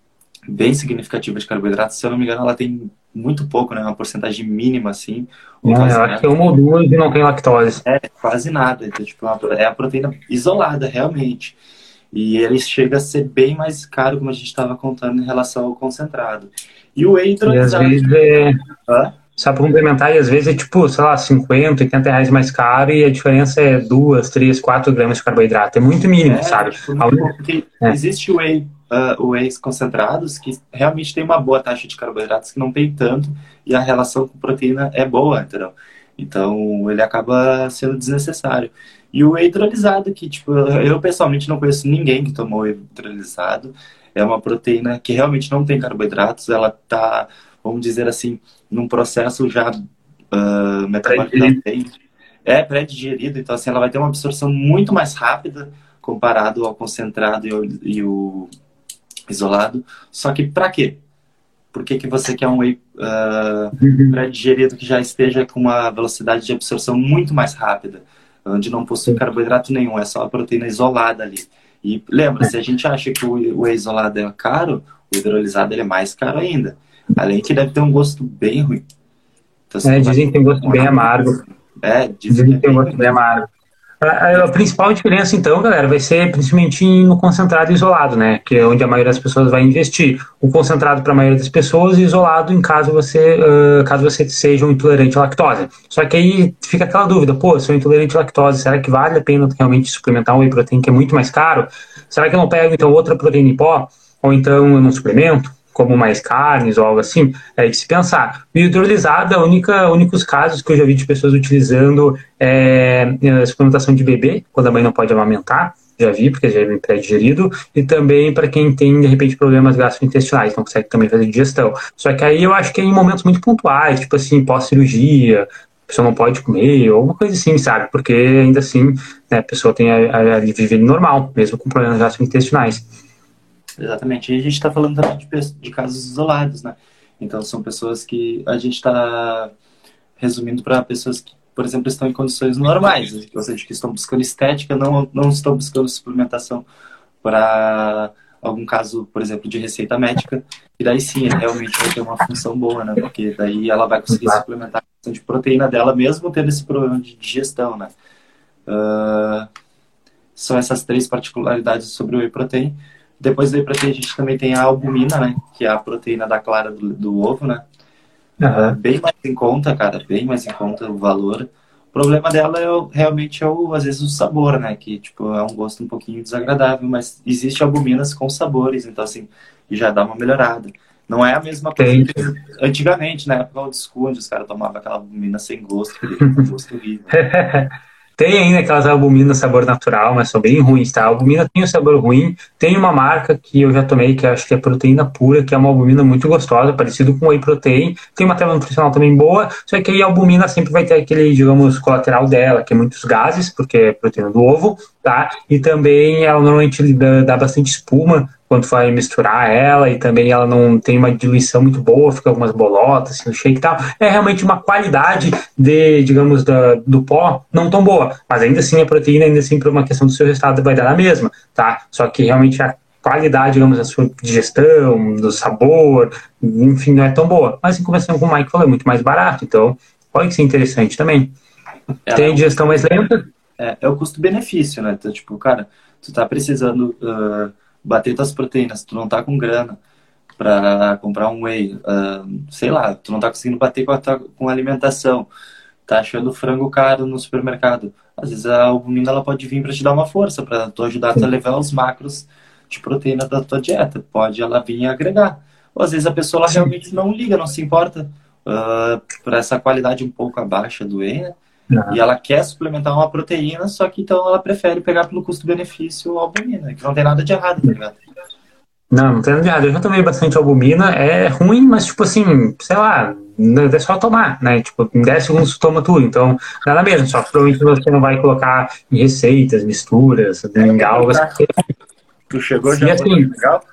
bem significativa de carboidratos. Se eu não me engano, ela tem muito pouco, né? Uma porcentagem mínima, assim. Ou não, eu acho que é uma ou duas e não tem lactose. É, quase nada. Então, tipo, é a proteína isolada, realmente. E ele chega a ser bem mais caro, como a gente estava contando, em relação ao concentrado. E o whey hidrolisado... E às vezes é... Hã? Só para complementar, e às vezes é tipo, sei lá, cinquenta, oitenta reais mais caro e a diferença é duas, três, quatro gramas de carboidrato. É muito mínimo, é, sabe? Tipo, muito bom, porque é. Existe o whey, uh, whey concentrados que realmente tem uma boa taxa de carboidratos, que não tem tanto, e a relação com proteína é boa, entendeu? Então, ele acaba sendo desnecessário. E o whey hidrolisado, que tipo, eu pessoalmente não conheço ninguém que tomou whey hidrolisado. É uma proteína que realmente não tem carboidratos, ela tá, vamos dizer assim, num processo já uh, metabólico bem, é pré-digerido, então assim, ela vai ter uma absorção muito mais rápida comparado ao concentrado e o, e o isolado. Só que para quê? Por que que você quer um whey uh, uhum. pré-digerido que já esteja com uma velocidade de absorção muito mais rápida, onde não possui carboidrato nenhum, é só a proteína isolada ali. E lembra, se a gente acha que o whey isolado é caro, o hidrolisado ele é mais caro ainda. Além que deve ter um gosto bem ruim. Então, é, dizem que tem um gosto bem amargo. É, dizem, dizem que tem um gosto bem amargo. A, a principal diferença, então, galera, vai ser principalmente no concentrado e isolado, né? Que é onde a maioria das pessoas vai investir. O concentrado para a maioria das pessoas e isolado em caso você, uh, caso você seja um intolerante à lactose. Só que aí fica aquela dúvida, pô, sou intolerante à lactose, será que vale a pena realmente suplementar um whey protein que é muito mais caro? Será que eu não pego, então, outra proteína em pó? Ou então eu não suplemento? Como mais carnes ou algo assim, é de se pensar. O hidrolisado, a única, únicos casos que eu já vi de pessoas utilizando é a suplementação de bebê, quando a mãe não pode amamentar, já vi, porque já é pré-digerido, e também para quem tem, de repente, problemas gastrointestinais, não consegue também fazer digestão. Só que aí eu acho que é em momentos muito pontuais, tipo assim, pós-cirurgia, a pessoa não pode comer, ou alguma coisa assim, sabe? Porque ainda assim, né, a pessoa tem a, a, a viver normal, mesmo com problemas gastrointestinais. Exatamente. E a gente está falando também de, de casos isolados, né? Então, são pessoas que a gente está resumindo para pessoas que, por exemplo, estão em condições normais, ou seja, que estão buscando estética, não, não estão buscando suplementação para algum caso, por exemplo, de receita médica. E daí sim, realmente vai ter uma função boa, né? Porque daí ela vai conseguir Exato. suplementar a questão de proteína dela, mesmo tendo esse problema de digestão, né? Uh, são essas três particularidades sobre o whey protein. Depois do whey protein a gente também tem a albumina, né? Que é a proteína da clara do, do ovo, né? Uhum. Bem mais em conta, cara. Bem mais em conta o valor. O problema dela é realmente, é o, às vezes, o sabor, né? Que, tipo, é um gosto um pouquinho desagradável. Mas existe albuminas com sabores. Então, assim, já dá uma melhorada. Não é a mesma coisa Sim. que antigamente, na época do school, onde os caras tomavam aquela albumina sem gosto. Que deixa um gosto horrível. Tem ainda aquelas albuminas sabor natural, mas são bem ruins, tá? A albumina tem um sabor ruim. Tem uma marca que eu já tomei, que eu acho que é proteína pura, que é uma albumina muito gostosa, parecido com whey protein. Tem uma tabela nutricional também boa, só que aí a albumina sempre vai ter aquele, digamos, colateral dela, que é muitos gases, porque é proteína do ovo, tá? E também ela normalmente dá, dá bastante espuma quando vai misturar ela, e também ela não tem uma diluição muito boa, fica algumas bolotas assim, no shake e tal. É realmente uma qualidade de, digamos, da, do pó não tão boa, mas ainda assim a proteína, ainda assim, por uma questão do seu resultado, vai dar na mesma, tá? Só que realmente a qualidade, digamos, da sua digestão, do sabor, enfim, não é tão boa. Mas em conversação com o Mike falou, é muito mais barato, então pode ser interessante também. É, Tem digestão mais lenta? É, é o custo-benefício, né? Então, tipo, cara, tu tá precisando uh, bater tuas proteínas, tu não tá com grana pra comprar um whey, uh, sei lá, tu não tá conseguindo bater com a, tua, com a alimentação, tá achando frango caro no supermercado. Às vezes a albumina ela pode vir pra te dar uma força, pra tu ajudar tu a levar os macros de proteína da tua dieta. Pode ela vir agregar. Ou às vezes a pessoa ela realmente não liga, não se importa uh, por essa qualidade um pouco abaixo do whey, né? Não. E ela quer suplementar uma proteína, só que então ela prefere pegar pelo custo-benefício a albumina, que não tem nada de errado, tá ligado? Não, não tem nada de errado. Eu já tomei bastante albumina, é ruim, mas tipo assim, sei lá, é só tomar, né? Tipo, em dez segundos tu toma tudo, então nada mesmo. Só que provavelmente você não vai colocar em receitas, misturas, mingau. Você... Tu chegou já E a assim, usar no mingau?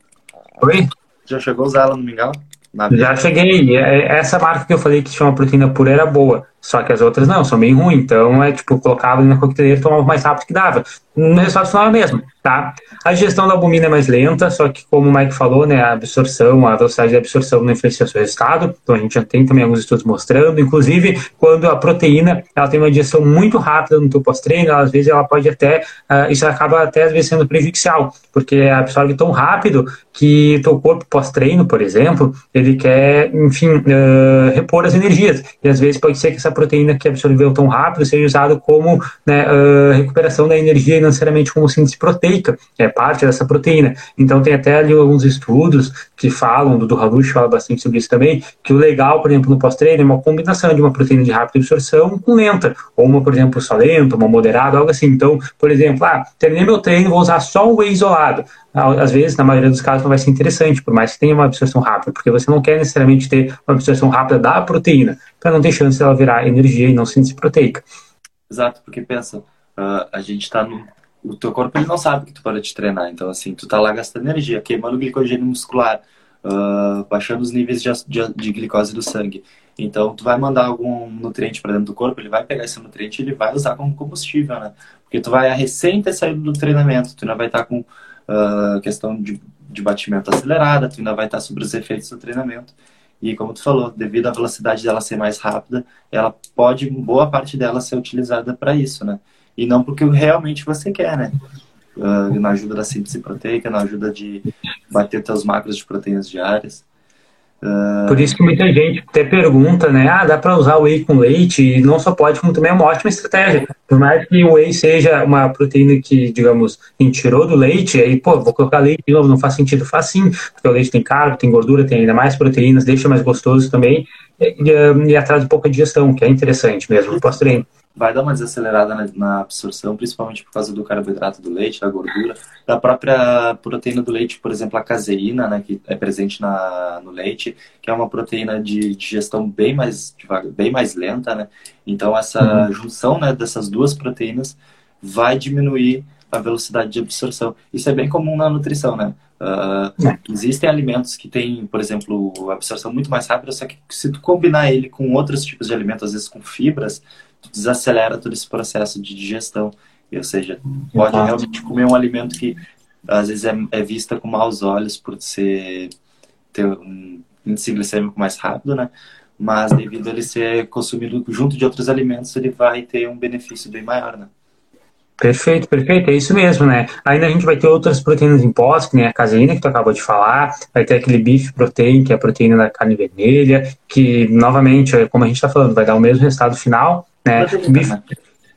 oi? Já chegou a usar ela no mingau? Na Já cheguei. Essa marca que eu falei que tinha uma proteína pura era boa, só que as outras não, são bem ruins. Então é tipo, colocava na coqueteleira e tomava mais rápido que dava. No resultado final é o mesmo, tá? A digestão da albumina é mais lenta, só que como o Mike falou, né, a absorção, a velocidade de absorção não influencia o seu resultado. Então a gente já tem também alguns estudos mostrando, inclusive quando a proteína ela tem uma digestão muito rápida no teu pós-treino, às vezes ela pode até, uh, isso acaba até às vezes sendo prejudicial, porque absorve tão rápido que teu corpo pós-treino, por exemplo, ele quer, enfim, uh, repor as energias. E às vezes pode ser que essa proteína que absorveu tão rápido seja usada como, né, uh, recuperação da energia e não necessariamente como síntese proteica, que é parte dessa proteína. Então tem até ali alguns estudos que falam, do Halush fala bastante sobre isso também, que o legal, por exemplo, no pós-treino é uma combinação de uma proteína de rápida absorção com lenta, ou uma, por exemplo, só lenta, uma moderada, algo assim. Então, por exemplo, ah, terminei meu treino, vou usar só o whey isolado. Às vezes, na maioria dos casos, não vai ser interessante, por mais que tenha uma absorção rápida, porque você não quer necessariamente ter uma absorção rápida da proteína, para não ter chance dela virar energia e não síntese proteica. Exato, porque pensa, uh, a gente tá no... O teu corpo ele não sabe que tu para de treinar, então assim, tu tá lá gastando energia, queimando glicogênio muscular, uh, baixando os níveis de, de, de glicose do sangue. Então tu vai mandar algum nutriente para dentro do corpo, ele vai pegar esse nutriente e ele vai usar como combustível, né? Porque tu vai recém ter saído do treinamento, tu ainda vai estar com uh, questão de, de batimento acelerada, tu ainda vai estar sobre os efeitos do treinamento. E como tu falou, devido à velocidade dela ser mais rápida, ela pode, boa parte dela, ser utilizada para isso, né? E não porque realmente você quer, né? Uh, na ajuda da síntese proteica, na ajuda de bater teus macros de proteínas diárias. Uh... Por isso que muita gente até pergunta, né? Ah, dá para usar whey com leite? E não só pode, como também é uma ótima estratégia. Por mais que o whey seja uma proteína que, digamos, a gente tirou do leite, aí, pô, vou colocar leite de novo, não faz sentido. Faz sim, porque o leite tem carbo, tem gordura, tem ainda mais proteínas, deixa mais gostoso também. E, e, e atrás de pouca digestão, que é interessante mesmo, no pós-treino. Vai dar uma desacelerada na, na absorção, principalmente por causa do carboidrato do leite, da gordura, da própria proteína do leite, por exemplo, a caseína, né, que é presente na, no leite, que é uma proteína de digestão bem mais, bem mais lenta, né? Então essa uhum. junção, né, dessas duas proteínas vai diminuir a velocidade de absorção. Isso é bem comum na nutrição, né? Uh, existem alimentos que têm, por exemplo, absorção muito mais rápida, só que se tu combinar ele com outros tipos de alimentos, às vezes com fibras, tu desacelera todo esse processo de digestão. Ou seja, pode Exato. realmente comer um alimento que às vezes é, é vista com maus olhos por ser, ter um índice glicêmico mais rápido, né? Mas devido a ele ser consumido junto de outros alimentos, ele vai ter um benefício bem maior, né? Perfeito, perfeito, é isso mesmo, né? Ainda a gente vai ter outras proteínas em pós, que nem a caseína que tu acabou de falar, vai ter aquele beef protein, que é a proteína da carne vermelha, que, novamente, como a gente está falando, vai dar o mesmo resultado final, né? Proteína, Beef... né?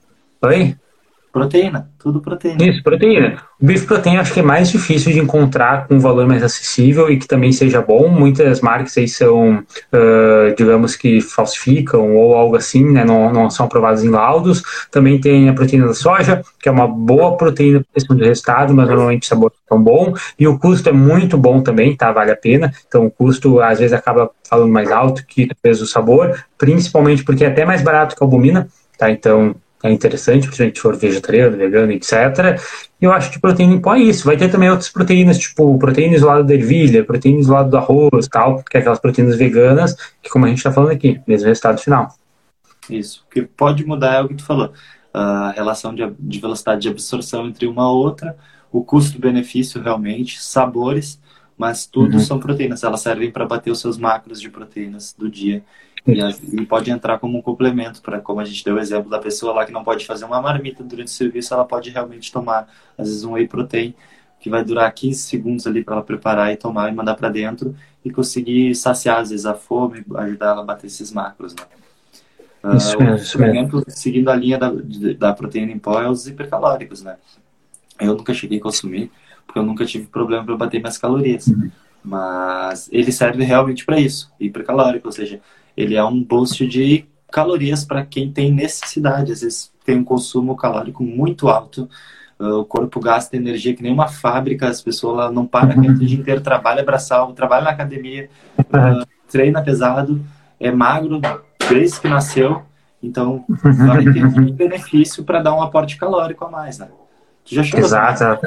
Oi? Proteína, tudo proteína. Isso, proteína. O beef protein acho que é mais difícil de encontrar com um valor mais acessível e que também seja bom. Muitas marcas aí são, uh, digamos que falsificam ou algo assim, né? Não, não são aprovadas em laudos. Também tem a proteína da soja, que é uma boa proteína para questão de resultado, mas normalmente o sabor não é tão bom. E o custo é muito bom também, tá? Vale a pena. Então o custo às vezes acaba falando mais alto que talvez o sabor, principalmente porque é até mais barato que a albumina, tá? Então é interessante, principalmente se for vegetariano, vegano, etcétera. E eu acho que proteína em pó é isso. Vai ter também outras proteínas, tipo proteína isolada da ervilha, proteína isolada do arroz, tal, que é aquelas proteínas veganas, que como a gente está falando aqui, mesmo resultado final. Isso. O que pode mudar é o que tu falou. A relação de, de velocidade de absorção entre uma e outra, o custo-benefício realmente, sabores, mas tudo Uhum. são proteínas. Elas servem para bater os seus macros de proteínas do dia. E, a, e pode entrar como um complemento para, como a gente deu o exemplo da pessoa lá que não pode fazer uma marmita durante o serviço, ela pode realmente tomar, às vezes, um whey protein, que vai durar quinze segundos ali para ela preparar e tomar e mandar para dentro e conseguir saciar, às vezes, a fome, ajudar ela a bater esses macros, né? Isso Uh, mesmo, outro isso mesmo. suplemento, seguindo a linha da, da proteína em pó, é os hipercalóricos, né? Eu nunca cheguei a consumir, porque eu nunca tive problema para bater minhas calorias. Uhum. Mas ele serve realmente para isso, hipercalórico, ou seja, ele é um boost de calorias para quem tem necessidade. Às vezes tem um consumo calórico muito alto, uh, o corpo gasta energia que nem uma fábrica, as pessoas lá não param Uhum. o dia inteiro, trabalha braçal, trabalha na academia, uh, treina pesado, é magro, desde que nasceu, então vai ter muito benefício para dar um aporte calórico a mais, né? Tu já chegou a tomar? Exato.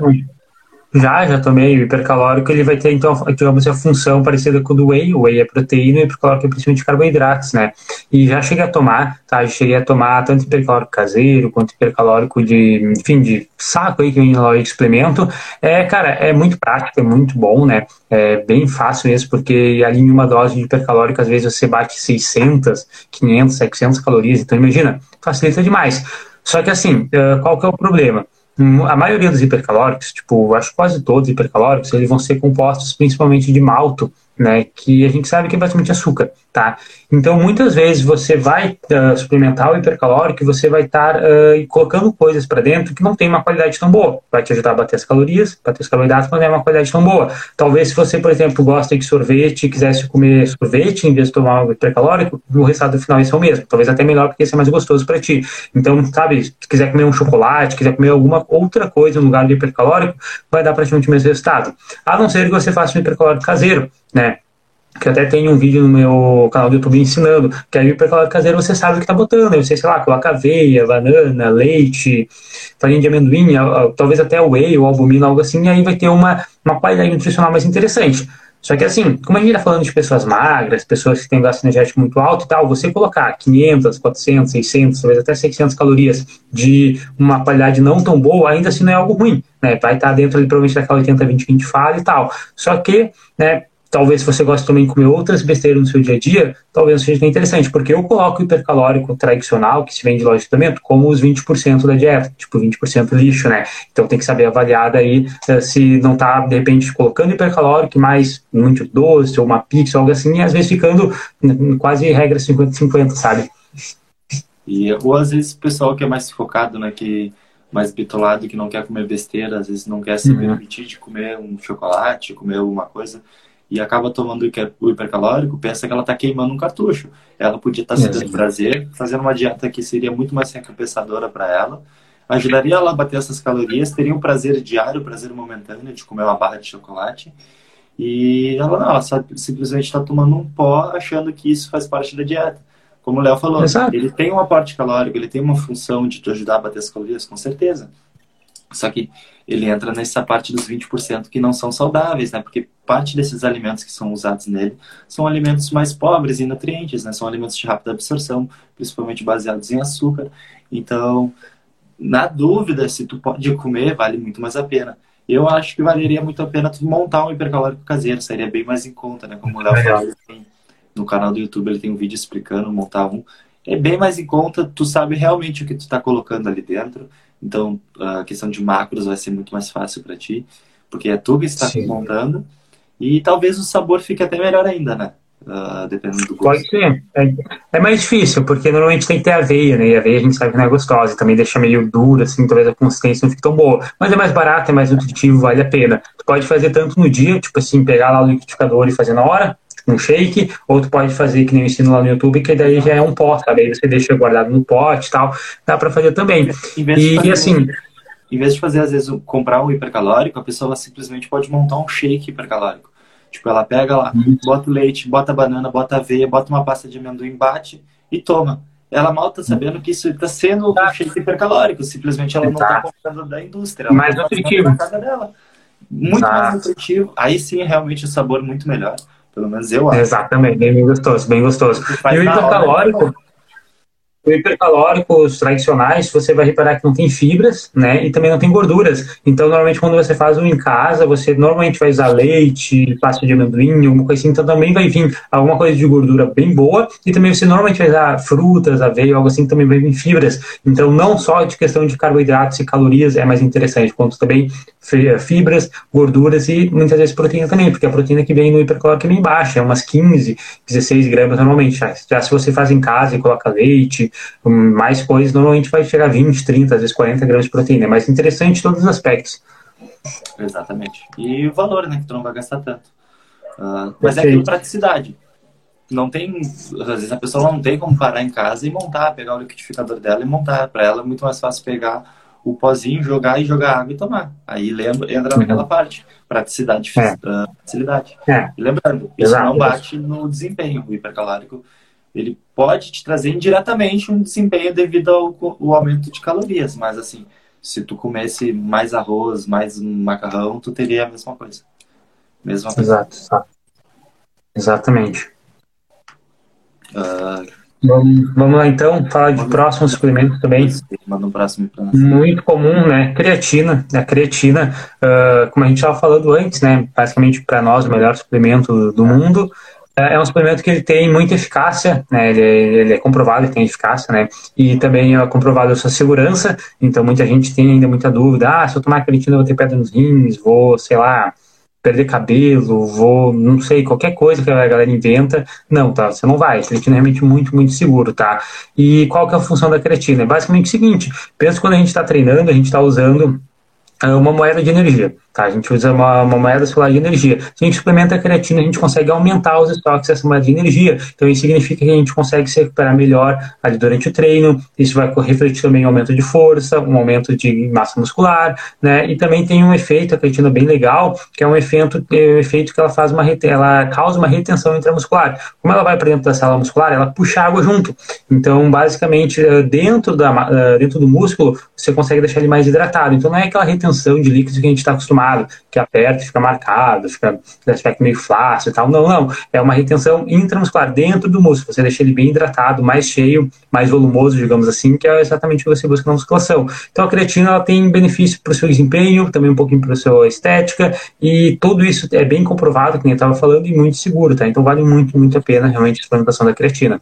Já, já tomei. O hipercalórico, ele vai ter, então, digamos, a função parecida com o do whey. O whey é proteína e o hipercalórico é principalmente carboidratos, né? E já cheguei a tomar, tá? Já cheguei a tomar tanto hipercalórico caseiro, quanto hipercalórico de, enfim, de saco aí que vem na loja de suplemento. É, cara, é muito prático, é muito bom, né? É bem fácil mesmo, porque ali em uma dose de hipercalórico, às vezes você bate seiscentas, quinhentas, setecentas calorias. Então, imagina, facilita demais. Só que assim, qual que é o problema? A maioria dos hipercalóricos, tipo, acho que quase todos os hipercalóricos, eles vão ser compostos principalmente de malto, né, que a gente sabe que é basicamente açúcar, tá? Então, muitas vezes você vai uh, suplementar o hipercalórico e você vai estar uh, colocando coisas para dentro que não tem uma qualidade tão boa. Vai te ajudar a bater as calorias, bater os carboidratos, mas não é uma qualidade tão boa. Talvez se você, por exemplo, gosta de sorvete e quisesse comer sorvete em vez de tomar um hipercalórico, o resultado final ia ser o mesmo. Talvez até melhor porque ia ser mais gostoso para ti. Então, sabe, se quiser comer um chocolate, quiser comer alguma outra coisa no lugar do hipercalórico, vai dar praticamente o mesmo resultado. A não ser que você faça um hipercalórico caseiro, né? Que até tem um vídeo no meu canal do YouTube ensinando, que aí o hipercalórico caseiro você sabe o que está botando, aí você, sei lá, coloca aveia, banana, leite, farinha de amendoim, talvez até whey ou albumina, algo assim, e aí vai ter uma, uma qualidade nutricional mais interessante. Só que assim, como a gente está falando de pessoas magras, pessoas que têm gasto energético muito alto e tal, você colocar quinhentas, quatrocentas, seiscentas, talvez até seiscentas calorias de uma qualidade não tão boa, ainda assim não é algo ruim, né? Vai estar dentro ali provavelmente daquela oitenta, vinte, vinte fala e tal. Só que, né, talvez se você goste também de comer outras besteiras no seu dia a dia, talvez seja bem interessante, porque eu coloco o hipercalórico tradicional, que se vende em loja de suplemento, como os vinte por cento da dieta, tipo vinte por cento lixo, né? Então tem que saber avaliar daí se não tá, de repente, colocando hipercalórico, mais muito doce, ou uma pizza, ou algo assim, e às vezes ficando quase regra cinquenta cinquenta, sabe? E, ou às vezes o pessoal que é mais focado, né, que mais bitolado, que não quer comer besteira, às vezes não quer se Uhum. permitir de comer um chocolate, comer alguma coisa, e acaba tomando o hipercalórico, pensa que ela está queimando um cartucho. Ela podia estar se dando prazer, fazendo uma dieta que seria muito mais recompensadora para ela, ajudaria ela a bater essas calorias, teria um prazer diário, um prazer momentâneo de comer uma barra de chocolate, e ela não, ela só, simplesmente está tomando um pó achando que isso faz parte da dieta. Como o Léo falou, Exato. Ele tem um aporte calórico, ele tem uma função de te ajudar a bater as calorias, com certeza. Só que ele entra nessa parte dos vinte por cento que não são saudáveis, né? Porque parte desses alimentos que são usados nele são alimentos mais pobres em nutrientes, né? São alimentos de rápida absorção, principalmente baseados em açúcar. Então, na dúvida, se tu pode comer, vale muito mais a pena. Eu acho que valeria muito a pena tu montar um hipercalórico caseiro, seria bem mais em conta, né? Como o Léo falou, no canal do YouTube ele tem um vídeo explicando montar um. É bem mais em conta, tu sabe realmente o que tu está colocando ali dentro. Então, a questão de macros vai ser muito mais fácil para ti, porque é tu que está Sim. montando, e talvez o sabor fique até melhor ainda, né? Uh, dependendo do gosto. Pode ser. É, é mais difícil, porque normalmente tem que ter aveia, né? E a aveia a gente sabe que não é gostosa, também deixa meio dura, assim, talvez a consistência não fique tão boa. Mas é mais barato, é mais nutritivo, vale a pena. Tu pode fazer tanto no dia, tipo assim, pegar lá o liquidificador e fazer na hora, um shake, ou tu pode fazer que nem eu ensino lá no YouTube, que daí já é um pó, sabe? Aí você deixa guardado no pote e tal, dá pra fazer também. E, fazer, assim... Em vez de fazer, às vezes, comprar um hipercalórico, a pessoa simplesmente pode montar um shake hipercalórico. Tipo, ela pega lá, bota o leite, bota a banana, bota a aveia, bota uma pasta de amendoim, bate e toma. ela mal tá sabendo que isso está sendo um shake hipercalórico, simplesmente ela não está comprando da indústria, ela mais tá nutritivo na casa dela. Muito Exato. mais nutritivo, aí sim realmente o sabor muito melhor, pelo menos eu acho. Exatamente, bem gostoso, bem gostoso. E o hipercalórico, o hipercalórico, os tradicionais, você vai reparar que não tem fibras, né, e também não tem gorduras. Então, normalmente, quando você faz um em casa, você normalmente vai usar leite, pasta de amendoim, alguma coisa assim, então também vai vir alguma coisa de gordura bem boa, e também você normalmente vai usar frutas, aveia, algo assim, também vai vir fibras. Então, não só de questão de carboidratos e calorias é mais interessante, quanto também fibras, gorduras e muitas vezes proteína também, porque a proteína que vem no hipercalórico é bem baixa, é umas quinze, dezesseis gramas normalmente. Já, já se você faz em casa e coloca leite, mais coisas, normalmente vai chegar a vinte, trinta, às vezes quarenta gramas de proteína. É mais interessante em todos os aspectos. Exatamente. E o valor, né? Que tu não vai gastar tanto. Uh, mas é aquilo, praticidade. Não tem, às vezes a pessoa não tem como parar em casa e montar, pegar o liquidificador dela e montar. Para ela é muito mais fácil pegar o pozinho, jogar e jogar água e tomar. Aí lembra, entra uhum. naquela parte. Praticidade, é. uh, facilidade. É. E lembrando, isso Exato. não bate no desempenho. O hipercalórico, ele pode te trazer indiretamente um desempenho devido ao, ao aumento de calorias. Mas assim, se tu comesse mais arroz, mais macarrão, tu teria a mesma coisa. Mesma coisa. Exato, exato. Exatamente. Uh, vamos, vamos lá então, falar de próximos suplementos também. Manda um próximo para nós. Muito comum, né? Creatina. A creatina, uh, como a gente estava falando antes, né? Basicamente para nós o melhor suplemento do mundo. É um suplemento que ele tem muita eficácia, né? Ele, ele é comprovado que tem eficácia, né? E também é comprovado a sua segurança. Então muita gente tem ainda muita dúvida. Ah, se eu tomar creatina eu vou ter pedra nos rins, vou, sei lá, perder cabelo, vou, não sei, qualquer coisa que a galera inventa. Não, tá? Você não vai. A creatina é realmente muito, muito seguro, tá? E qual que é a função da creatina? É basicamente o seguinte, pensa quando a gente está treinando, a gente está usando uma moeda de energia, tá? A gente usa uma, uma moeda celular de energia. Se a gente suplementa a creatina, a gente consegue aumentar os estoques dessa moeda de energia. Então, isso significa que a gente consegue se recuperar melhor ali durante o treino. Isso vai refletir também um aumento de força, um aumento de massa muscular, né? E também tem um efeito, a creatina bem legal, que é um efeito, é um efeito que ela faz uma ela causa uma retenção intramuscular. Como ela vai para dentro da célula muscular, ela puxa água junto. Então, basicamente, dentro, da, dentro do músculo, você consegue deixar ele mais hidratado. Então, não é aquela retenção de líquidos que a gente está acostumado, que aperta e fica marcado, fica de aspecto meio flácido e tal. Não, não. É uma retenção intramuscular dentro do músculo. Você deixa ele bem hidratado, mais cheio, mais volumoso, digamos assim, que é exatamente o que você busca na musculação. Então a creatina ela tem benefício para o seu desempenho, também um pouquinho para a sua estética, e tudo isso é bem comprovado, que nem eu estava falando, e muito seguro, tá? Então vale muito, muito a pena realmente a suplementação da creatina.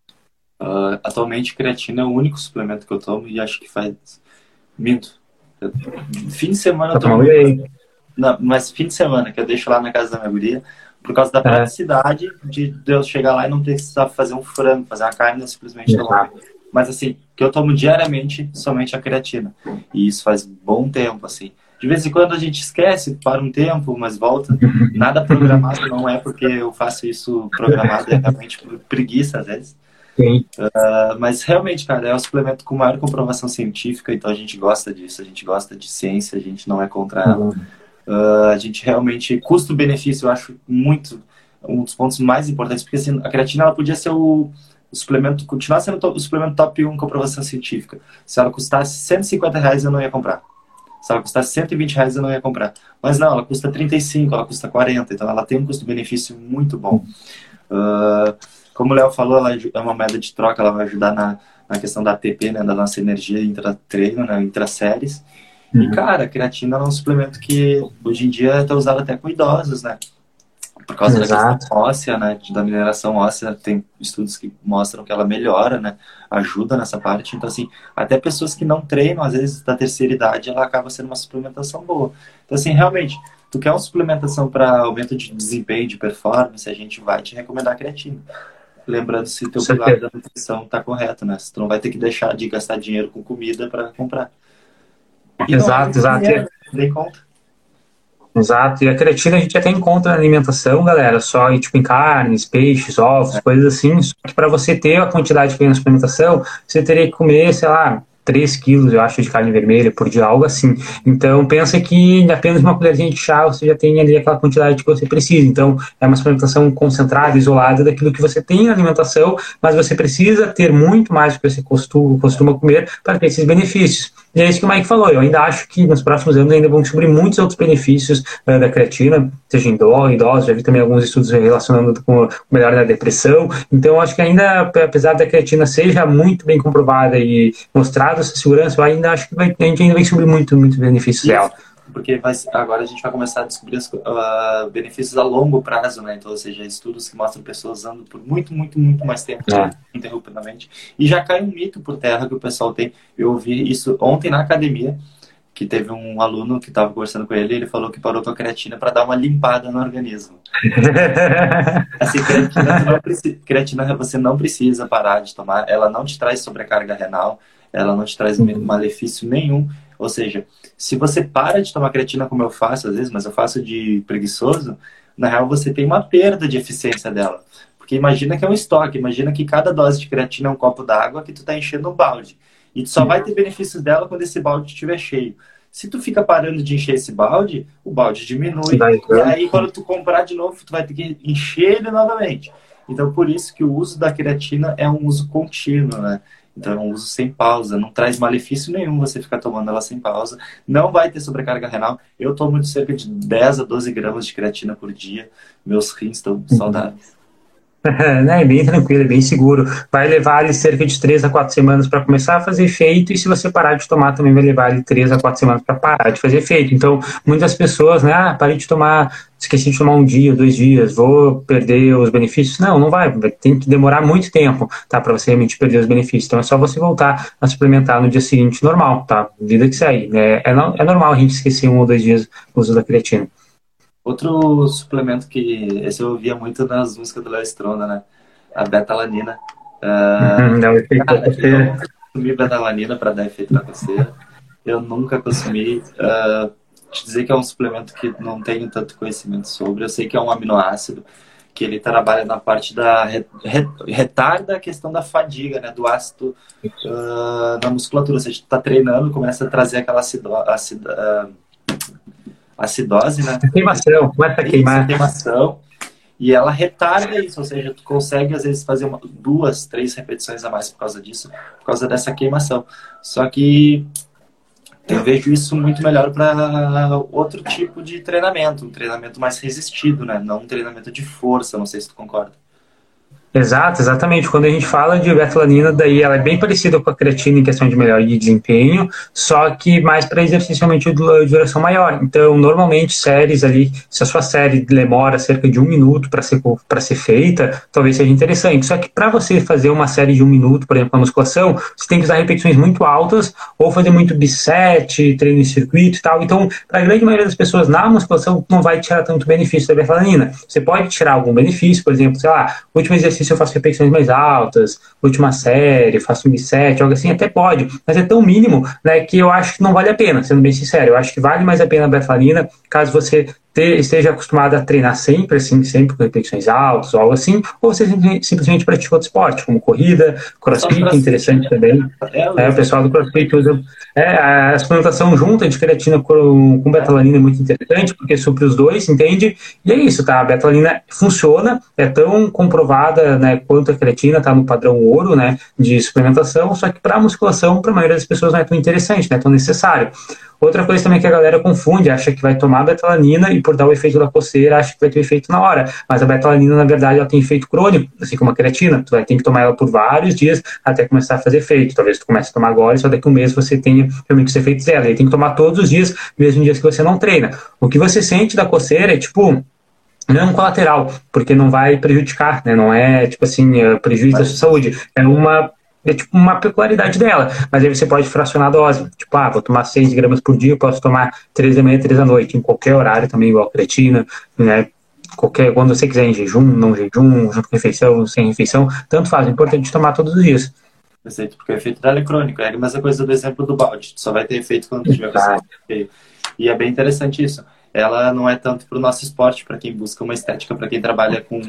Uh, atualmente, creatina é o único suplemento que eu tomo e acho que faz... Minto. Fim de semana eu tomo... Não, mas fim de semana, que eu deixo lá na casa da minha guria, por causa da praticidade é. de eu chegar lá e não precisar fazer um frango, fazer uma carne, eu simplesmente tomar. Mas assim, que eu tomo diariamente somente a creatina. E isso faz bom tempo, assim. De vez em quando a gente esquece, para um tempo, mas volta. Nada programado, não é porque eu faço isso programado, é realmente por preguiça às vezes. Sim. Uh, mas realmente, cara, é um suplemento com maior comprovação científica, então a gente gosta disso, a gente gosta de ciência, a gente não é contra ela. Uh, a gente realmente, custo-benefício, eu acho muito um dos pontos mais importantes, porque assim, a creatina ela podia ser o, o suplemento, continuar sendo o suplemento top um com comprovação científica. Se ela custasse cento e cinquenta reais, eu não ia comprar. Se ela custasse cento e vinte reais, eu não ia comprar. Mas não, ela custa trinta e cinco, ela custa quarenta, então ela tem um custo-benefício muito bom. Uh, Como o Léo falou, ela é uma moeda de troca, ela vai ajudar na, na questão da A T P, né, da nossa energia intra-treino, né, intra-séries. Uhum. E, cara, a creatina é um suplemento que hoje em dia é usado até com idosos, né? Por causa Exato. da questão óssea, né, da mineração óssea, tem estudos que mostram que ela melhora, né, ajuda nessa parte. Então, assim, até pessoas que não treinam, às vezes, da terceira idade, ela acaba sendo uma suplementação boa. Então, assim, realmente, tu quer uma suplementação para aumento de desempenho, de performance, a gente vai te recomendar a creatina. Lembrando se teu pilar da nutrição está correto, né? Tu não vai ter que deixar de gastar dinheiro com comida para comprar. E exato, exato. Dinheiro, nem conta. Exato. E a creatina a gente até encontra na alimentação, galera, só tipo, em carnes, peixes, ovos, é. coisas assim. Só que para você ter a quantidade que tem na suplementação, você teria que comer, sei lá, três quilos, eu acho, de carne vermelha por dia, algo assim. Então, pensa que apenas uma colherzinha de chá você já tem ali aquela quantidade que você precisa. Então, é uma suplementação concentrada, isolada daquilo que você tem na alimentação, mas você precisa ter muito mais do que você costuma, costuma comer para ter esses benefícios. E é isso que o Mike falou. Eu ainda acho que nos próximos anos ainda vão descobrir muitos outros benefícios uh, da creatina, seja em idosos, já vi também alguns estudos relacionando com melhora da depressão. Então, eu acho que ainda, apesar da creatina seja muito bem comprovada e mostrada essa segurança, eu ainda acho que vai, a gente ainda vai descobrir muito, muito benefícios dela. Porque vai, agora a gente vai começar a descobrir os uh, benefícios a longo prazo, né? Então, ou seja, estudos que mostram pessoas usando por muito, muito, muito mais tempo, é. Interrupidamente. E já cai um mito por terra que o pessoal tem. Eu ouvi isso ontem na academia, que teve um aluno que estava conversando com ele, e ele falou que parou com a creatina para dar uma limpada no organismo. Assim, creatina, não precisa, creatina você não precisa parar de tomar, ela não te traz sobrecarga renal, ela não te traz malefício nenhum. Ou seja, se você para de tomar creatina, como eu faço às vezes, mas eu faço de preguiçoso, na real você tem uma perda de eficiência dela. Porque imagina que é um estoque, imagina que cada dose de creatina é um copo d'água que tu tá enchendo um balde. E tu só vai ter benefícios dela quando esse balde estiver cheio. Se tu fica parando de encher esse balde, o balde diminui. E aí quando tu comprar de novo, tu vai ter que encher ele novamente. Então por isso que o uso da creatina é um uso contínuo, né? Então é um uso sem pausa, não traz malefício nenhum você ficar tomando ela sem pausa. Não vai ter sobrecarga renal. Eu tomo de cerca de dez a doze gramas de creatina por dia. Meus rins estão saudáveis. É bem tranquilo, é bem seguro. Vai levar ali cerca de três a quatro semanas para começar a fazer efeito, e se você parar de tomar, também vai levar ali três a quatro semanas para parar de fazer efeito. Então, muitas pessoas, né, ah, parei de tomar, esqueci de tomar um dia, dois dias, vou perder os benefícios. Não, não vai, tem que demorar muito tempo, tá, para você realmente perder os benefícios. Então, é só você voltar a suplementar no dia seguinte normal, tá, vida que segue. É, é, é normal a gente esquecer um ou dois dias o uso da creatina. Outro suplemento que esse eu ouvia muito nas músicas do Léo Stronda, né? A betalanina. Uh, uhum, dá um efeito cara, eu nunca consumi betalanina para dar efeito na coceira. Eu nunca consumi. Uh, te dizer que é um suplemento que não tenho tanto conhecimento sobre. Eu sei que é um aminoácido, que ele trabalha na parte da... retarda a questão da fadiga, né? Do ácido uh, na musculatura. Ou seja, tu tá treinando, começa a trazer aquela acido, acid, uh, acidose, né? Queimação, começa a queimar. Queimação. E ela retarda isso, ou seja, tu consegue às vezes fazer uma, duas, três repetições a mais por causa disso, por causa dessa queimação. Só que eu vejo isso muito melhor para outro tipo de treinamento, um treinamento mais resistido, né? Não um treinamento de força, não sei se tu concorda. Exato, exatamente. Quando a gente fala de betalanina, daí ela é bem parecida com a creatina em questão de melhoria de desempenho, só que mais para exercício realmente de duração maior. Então, normalmente, séries ali, se a sua série demora cerca de um minuto para ser, para ser feita, talvez seja interessante. Só que para você fazer uma série de um minuto, por exemplo, na musculação, você tem que usar repetições muito altas ou fazer muito bisete, treino em circuito e tal. Então, para a grande maioria das pessoas na musculação, não vai tirar tanto benefício da betalanina. Você pode tirar algum benefício, por exemplo, sei lá, o último exercício eu faço repetições mais altas, última série, faço um bisete, algo assim, até pode, mas é tão mínimo, né, que eu acho que não vale a pena, sendo bem sincero. Eu acho que vale mais a pena a betalanina, caso você ter, esteja acostumado a treinar sempre, assim, sempre com repetições altas ou algo assim, ou você simplesmente pratica outro esporte, como corrida, crossfit, crossfit interessante também. É, o pessoal do crossfit usa... É, a suplementação junta de creatina com, com betalanina é muito interessante, porque supre os dois, entende? E é isso, tá? A betalanina funciona, é tão comprovada, né, quanto a creatina, tá no padrão ouro, né, de suplementação, só que para musculação, para a maioria das pessoas não é tão interessante, não é tão necessário. Outra coisa também que a galera confunde, acha que vai tomar betalanina e por dar o efeito da coceira, acha que vai ter o efeito na hora. Mas a betalanina, na verdade, ela tem efeito crônico, assim como a creatina. Tu vai ter que tomar ela por vários dias até começar a fazer efeito. Talvez tu comece a tomar agora e só daqui a um mês você tenha realmente os efeitos dela. E tem que tomar todos os dias, mesmo em dias que você não treina. O que você sente da coceira é tipo... não é um colateral, porque não vai prejudicar, né? Não é, tipo assim, é prejuízo da sua saúde. É uma... é tipo uma peculiaridade dela, mas aí você pode fracionar a dose, tipo, ah, vou tomar seis gramas por dia, eu posso tomar três da manhã, três da noite, em qualquer horário também, igual a creatina, né, qualquer, quando você quiser, em jejum, não jejum, junto com refeição, sem refeição, tanto faz, é importante tomar todos os dias. Perfeito, porque o efeito dela é crônico, é a mesma coisa do exemplo do balde, só vai ter efeito quando tiver você. E é bem interessante isso. Ela não é tanto para o nosso esporte, para quem busca uma estética, para quem trabalha com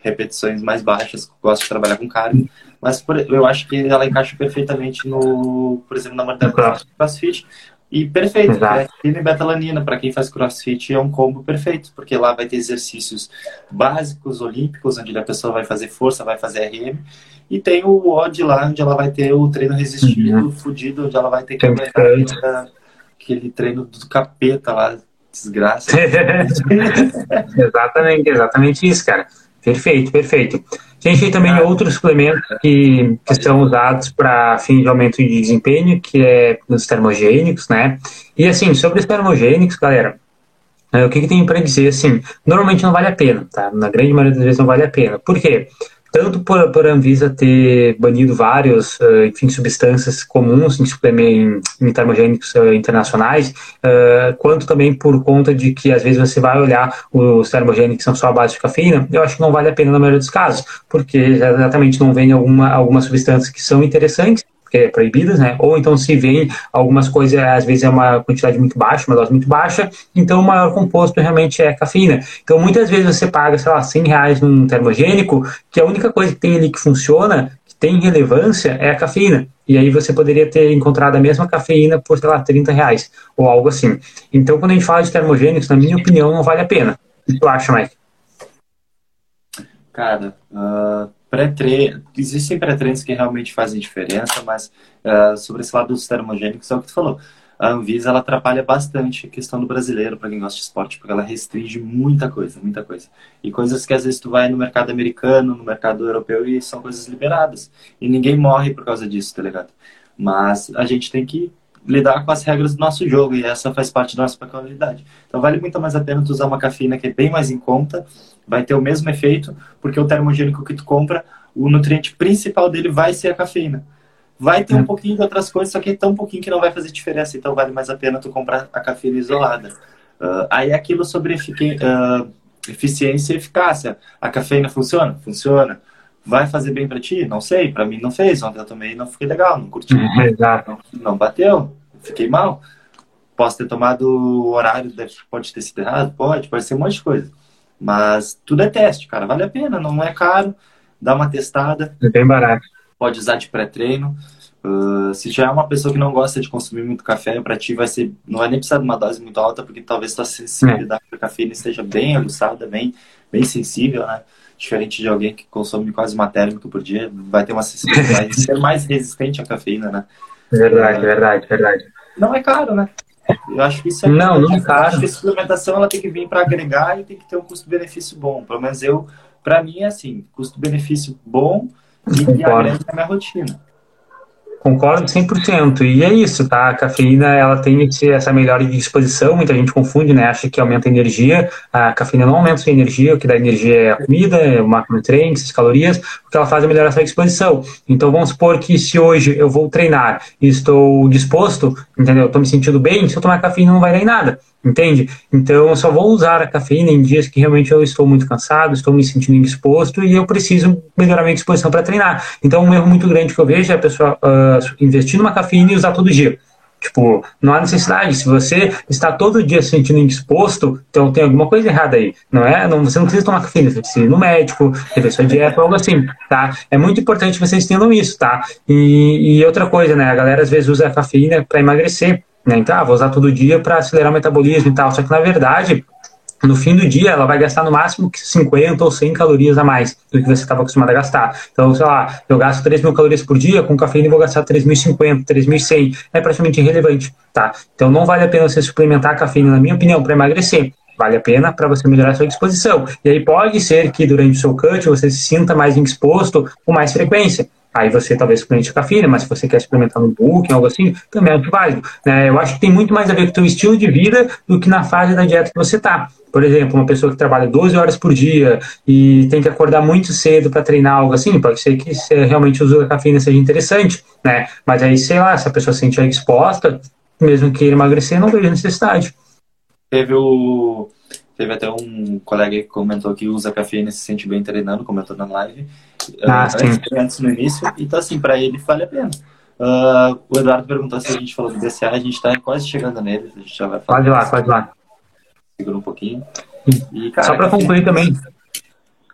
repetições mais baixas, gosto de trabalhar com carga, mas por, eu acho que ela encaixa perfeitamente no, por exemplo, na modalidade do CrossFit. E perfeito, creatina e betalanina, para quem faz CrossFit é um combo perfeito, porque lá vai ter exercícios básicos, olímpicos, onde a pessoa vai fazer força, vai fazer R M, e tem o O D lá, onde ela vai ter o treino resistido, uhum. fudido, onde ela vai ter que aguentar aquele treino do capeta lá, desgraça. Exatamente, exatamente isso, cara. Perfeito, perfeito. A gente tem também ah, outros suplementos que, que são usados para fim de aumento de desempenho, que é os termogênicos, né? E assim, sobre os termogênicos, galera, é, o que, que tem para dizer, assim, normalmente não vale a pena, tá? Na grande maioria das vezes não vale a pena. Por quê? Tanto por, por a Anvisa ter banido vários, uh, enfim, substâncias comuns em suplementos em termogênicos uh, internacionais, uh, quanto também por conta de que às vezes você vai olhar os termogênicos que são só a base de cafeína, eu acho que não vale a pena na maioria dos casos, porque exatamente não vem alguma, algumas substâncias que são interessantes, é, proibidas, né? Ou então se vem algumas coisas, às vezes é uma quantidade muito baixa, uma dose muito baixa, então o maior composto realmente é cafeína. Então muitas vezes você paga, sei lá, cem reais num termogênico, que a única coisa que tem ali que funciona, que tem relevância, é a cafeína. E aí você poderia ter encontrado a mesma cafeína por, sei lá, trinta reais, ou algo assim. Então quando a gente fala de termogênicos, na minha opinião, não vale a pena. O que tu acha, Mike? Cara, uh, pré-treino, existem pré-treinos que realmente fazem diferença, mas uh, sobre esse lado dos termogênicos, é o que tu falou. A Anvisa, ela atrapalha bastante a questão do brasileiro, para quem gosta de esporte, porque ela restringe muita coisa, muita coisa. E coisas que às vezes tu vai no mercado americano, no mercado europeu, e são coisas liberadas. E ninguém morre por causa disso, tá ligado? Mas a gente tem que lidar com as regras do nosso jogo, e essa faz parte da nossa peculiaridade. Então vale muito mais a pena tu usar uma cafeína que é bem mais em conta, vai ter o mesmo efeito, porque o termogênico que tu compra, o nutriente principal dele vai ser a cafeína. Vai ter um pouquinho de outras coisas, só que é tão pouquinho que não vai fazer diferença, então vale mais a pena tu comprar a cafeína isolada. Uh, aí aquilo sobre efici- uh, eficiência e eficácia. A cafeína funciona? Funciona. Vai fazer bem pra ti? Não sei, pra mim não fez. Ontem eu tomei e não fiquei legal, não curti. Exato. Não, não bateu, fiquei mal. Posso ter tomado o horário, pode ter sido errado? Pode, pode ser um monte de coisa. Mas tudo é teste, cara. Vale a pena, não é caro. Dá uma testada. É bem barato. Pode usar de pré-treino. Uh, se já é uma pessoa que não gosta de consumir muito café, para ti vai ser, não vai nem precisar de uma dose muito alta, porque talvez tua sensibilidade para cafeína esteja bem aguçada, bem, bem sensível, né? Diferente de alguém que consome quase uma térmica por dia, vai ter uma sensibilidade, vai ser mais resistente à cafeína, né? Verdade, uh, verdade, verdade. Não é caro, né? Eu acho que isso é não, não é caro. Acho que a suplementação ela tem que vir para agregar e tem que ter um custo-benefício bom. Pelo menos eu, para mim é assim, custo-benefício bom e que agrega na minha rotina. Concordo cem por cento. E é isso, tá? A cafeína, ela tem esse, essa melhora de disposição, muita gente confunde, né? Acha que aumenta a energia. A cafeína não aumenta a sua energia, o que dá energia é a comida, é o macronutrientes, as calorias, o que ela faz é melhorar a sua disposição. Então vamos supor que se hoje eu vou treinar e estou disposto, entendeu? Estou me sentindo bem, se eu tomar cafeína não vai dar em nada. Entende? Então eu só vou usar a cafeína em dias que realmente eu estou muito cansado, estou me sentindo indisposto e eu preciso melhorar minha disposição para treinar. Então um erro muito grande que eu vejo é a pessoa uh, investir numa cafeína e usar todo dia. Tipo, não há necessidade. Se você está todo dia se sentindo indisposto, então tem alguma coisa errada aí. Não é? Não, você não precisa tomar cafeína, você precisa ir no médico, rever sua dieta ou algo assim, tá? É muito importante vocês entendam isso, tá? E, e outra coisa, né? A galera às vezes usa a cafeína para emagrecer. Né? Então, ah, vou usar todo dia para acelerar o metabolismo e tal. Só que, na verdade, no fim do dia, ela vai gastar no máximo cinquenta ou cem calorias a mais do que você estava acostumado a gastar. Então, sei lá, eu gasto três mil calorias por dia, com cafeína eu vou gastar três mil e cinquenta, três mil e cem. É praticamente irrelevante, tá? Então, não vale a pena você suplementar a cafeína, na minha opinião, para emagrecer. Vale a pena para você melhorar a sua disposição. E aí pode ser que durante o seu cut você se sinta mais indisposto com mais frequência. Aí você talvez suplemente a cafeína, mas se você quer suplementar no bulking, algo assim, também é muito válido. Né? Eu acho que tem muito mais a ver com o teu estilo de vida do que na fase da dieta que você está. Por exemplo, uma pessoa que trabalha doze horas por dia e tem que acordar muito cedo para treinar algo assim, pode ser que realmente o uso da cafeína seja interessante, né? Mas aí, sei lá, se a pessoa se sentir exposta, mesmo que emagrecer, não vejo necessidade. Teve o... Teve até um colega que comentou que usa cafeína e se sente bem treinando, comentou na live. Ah, uh, antes, antes no início, então assim, para ele vale a pena. Uh, o Eduardo perguntou se a gente falou do B C A, a gente está quase chegando nele, a gente já vai falar. Pode lá, pode lá. Segura um pouquinho. E, cara, só para concluir também.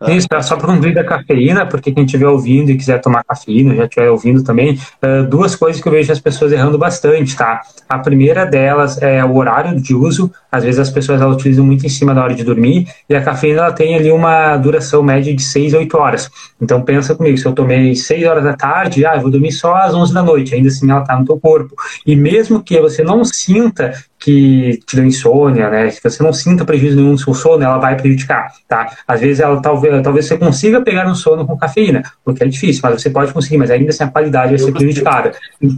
Isso, tá? Só para concluir da cafeína, porque quem estiver ouvindo e quiser tomar cafeína, já estiver ouvindo também, uh, duas coisas que eu vejo as pessoas errando bastante, tá? A primeira delas é o horário de uso. Às vezes as pessoas elas utilizam muito em cima da hora de dormir, e a cafeína ela tem ali uma duração média de seis a oito horas. Então pensa comigo, se eu tomei seis horas da tarde, ah, eu vou dormir só às onze da noite, ainda assim ela está no teu corpo. E mesmo que você não sinta que te deu insônia, né? Se você não sinta prejuízo nenhum no seu sono, ela vai prejudicar, tá? Às vezes ela talvez, talvez você consiga pegar um sono com cafeína, porque é difícil, mas você pode conseguir, mas ainda assim a qualidade vai ser prejudicada.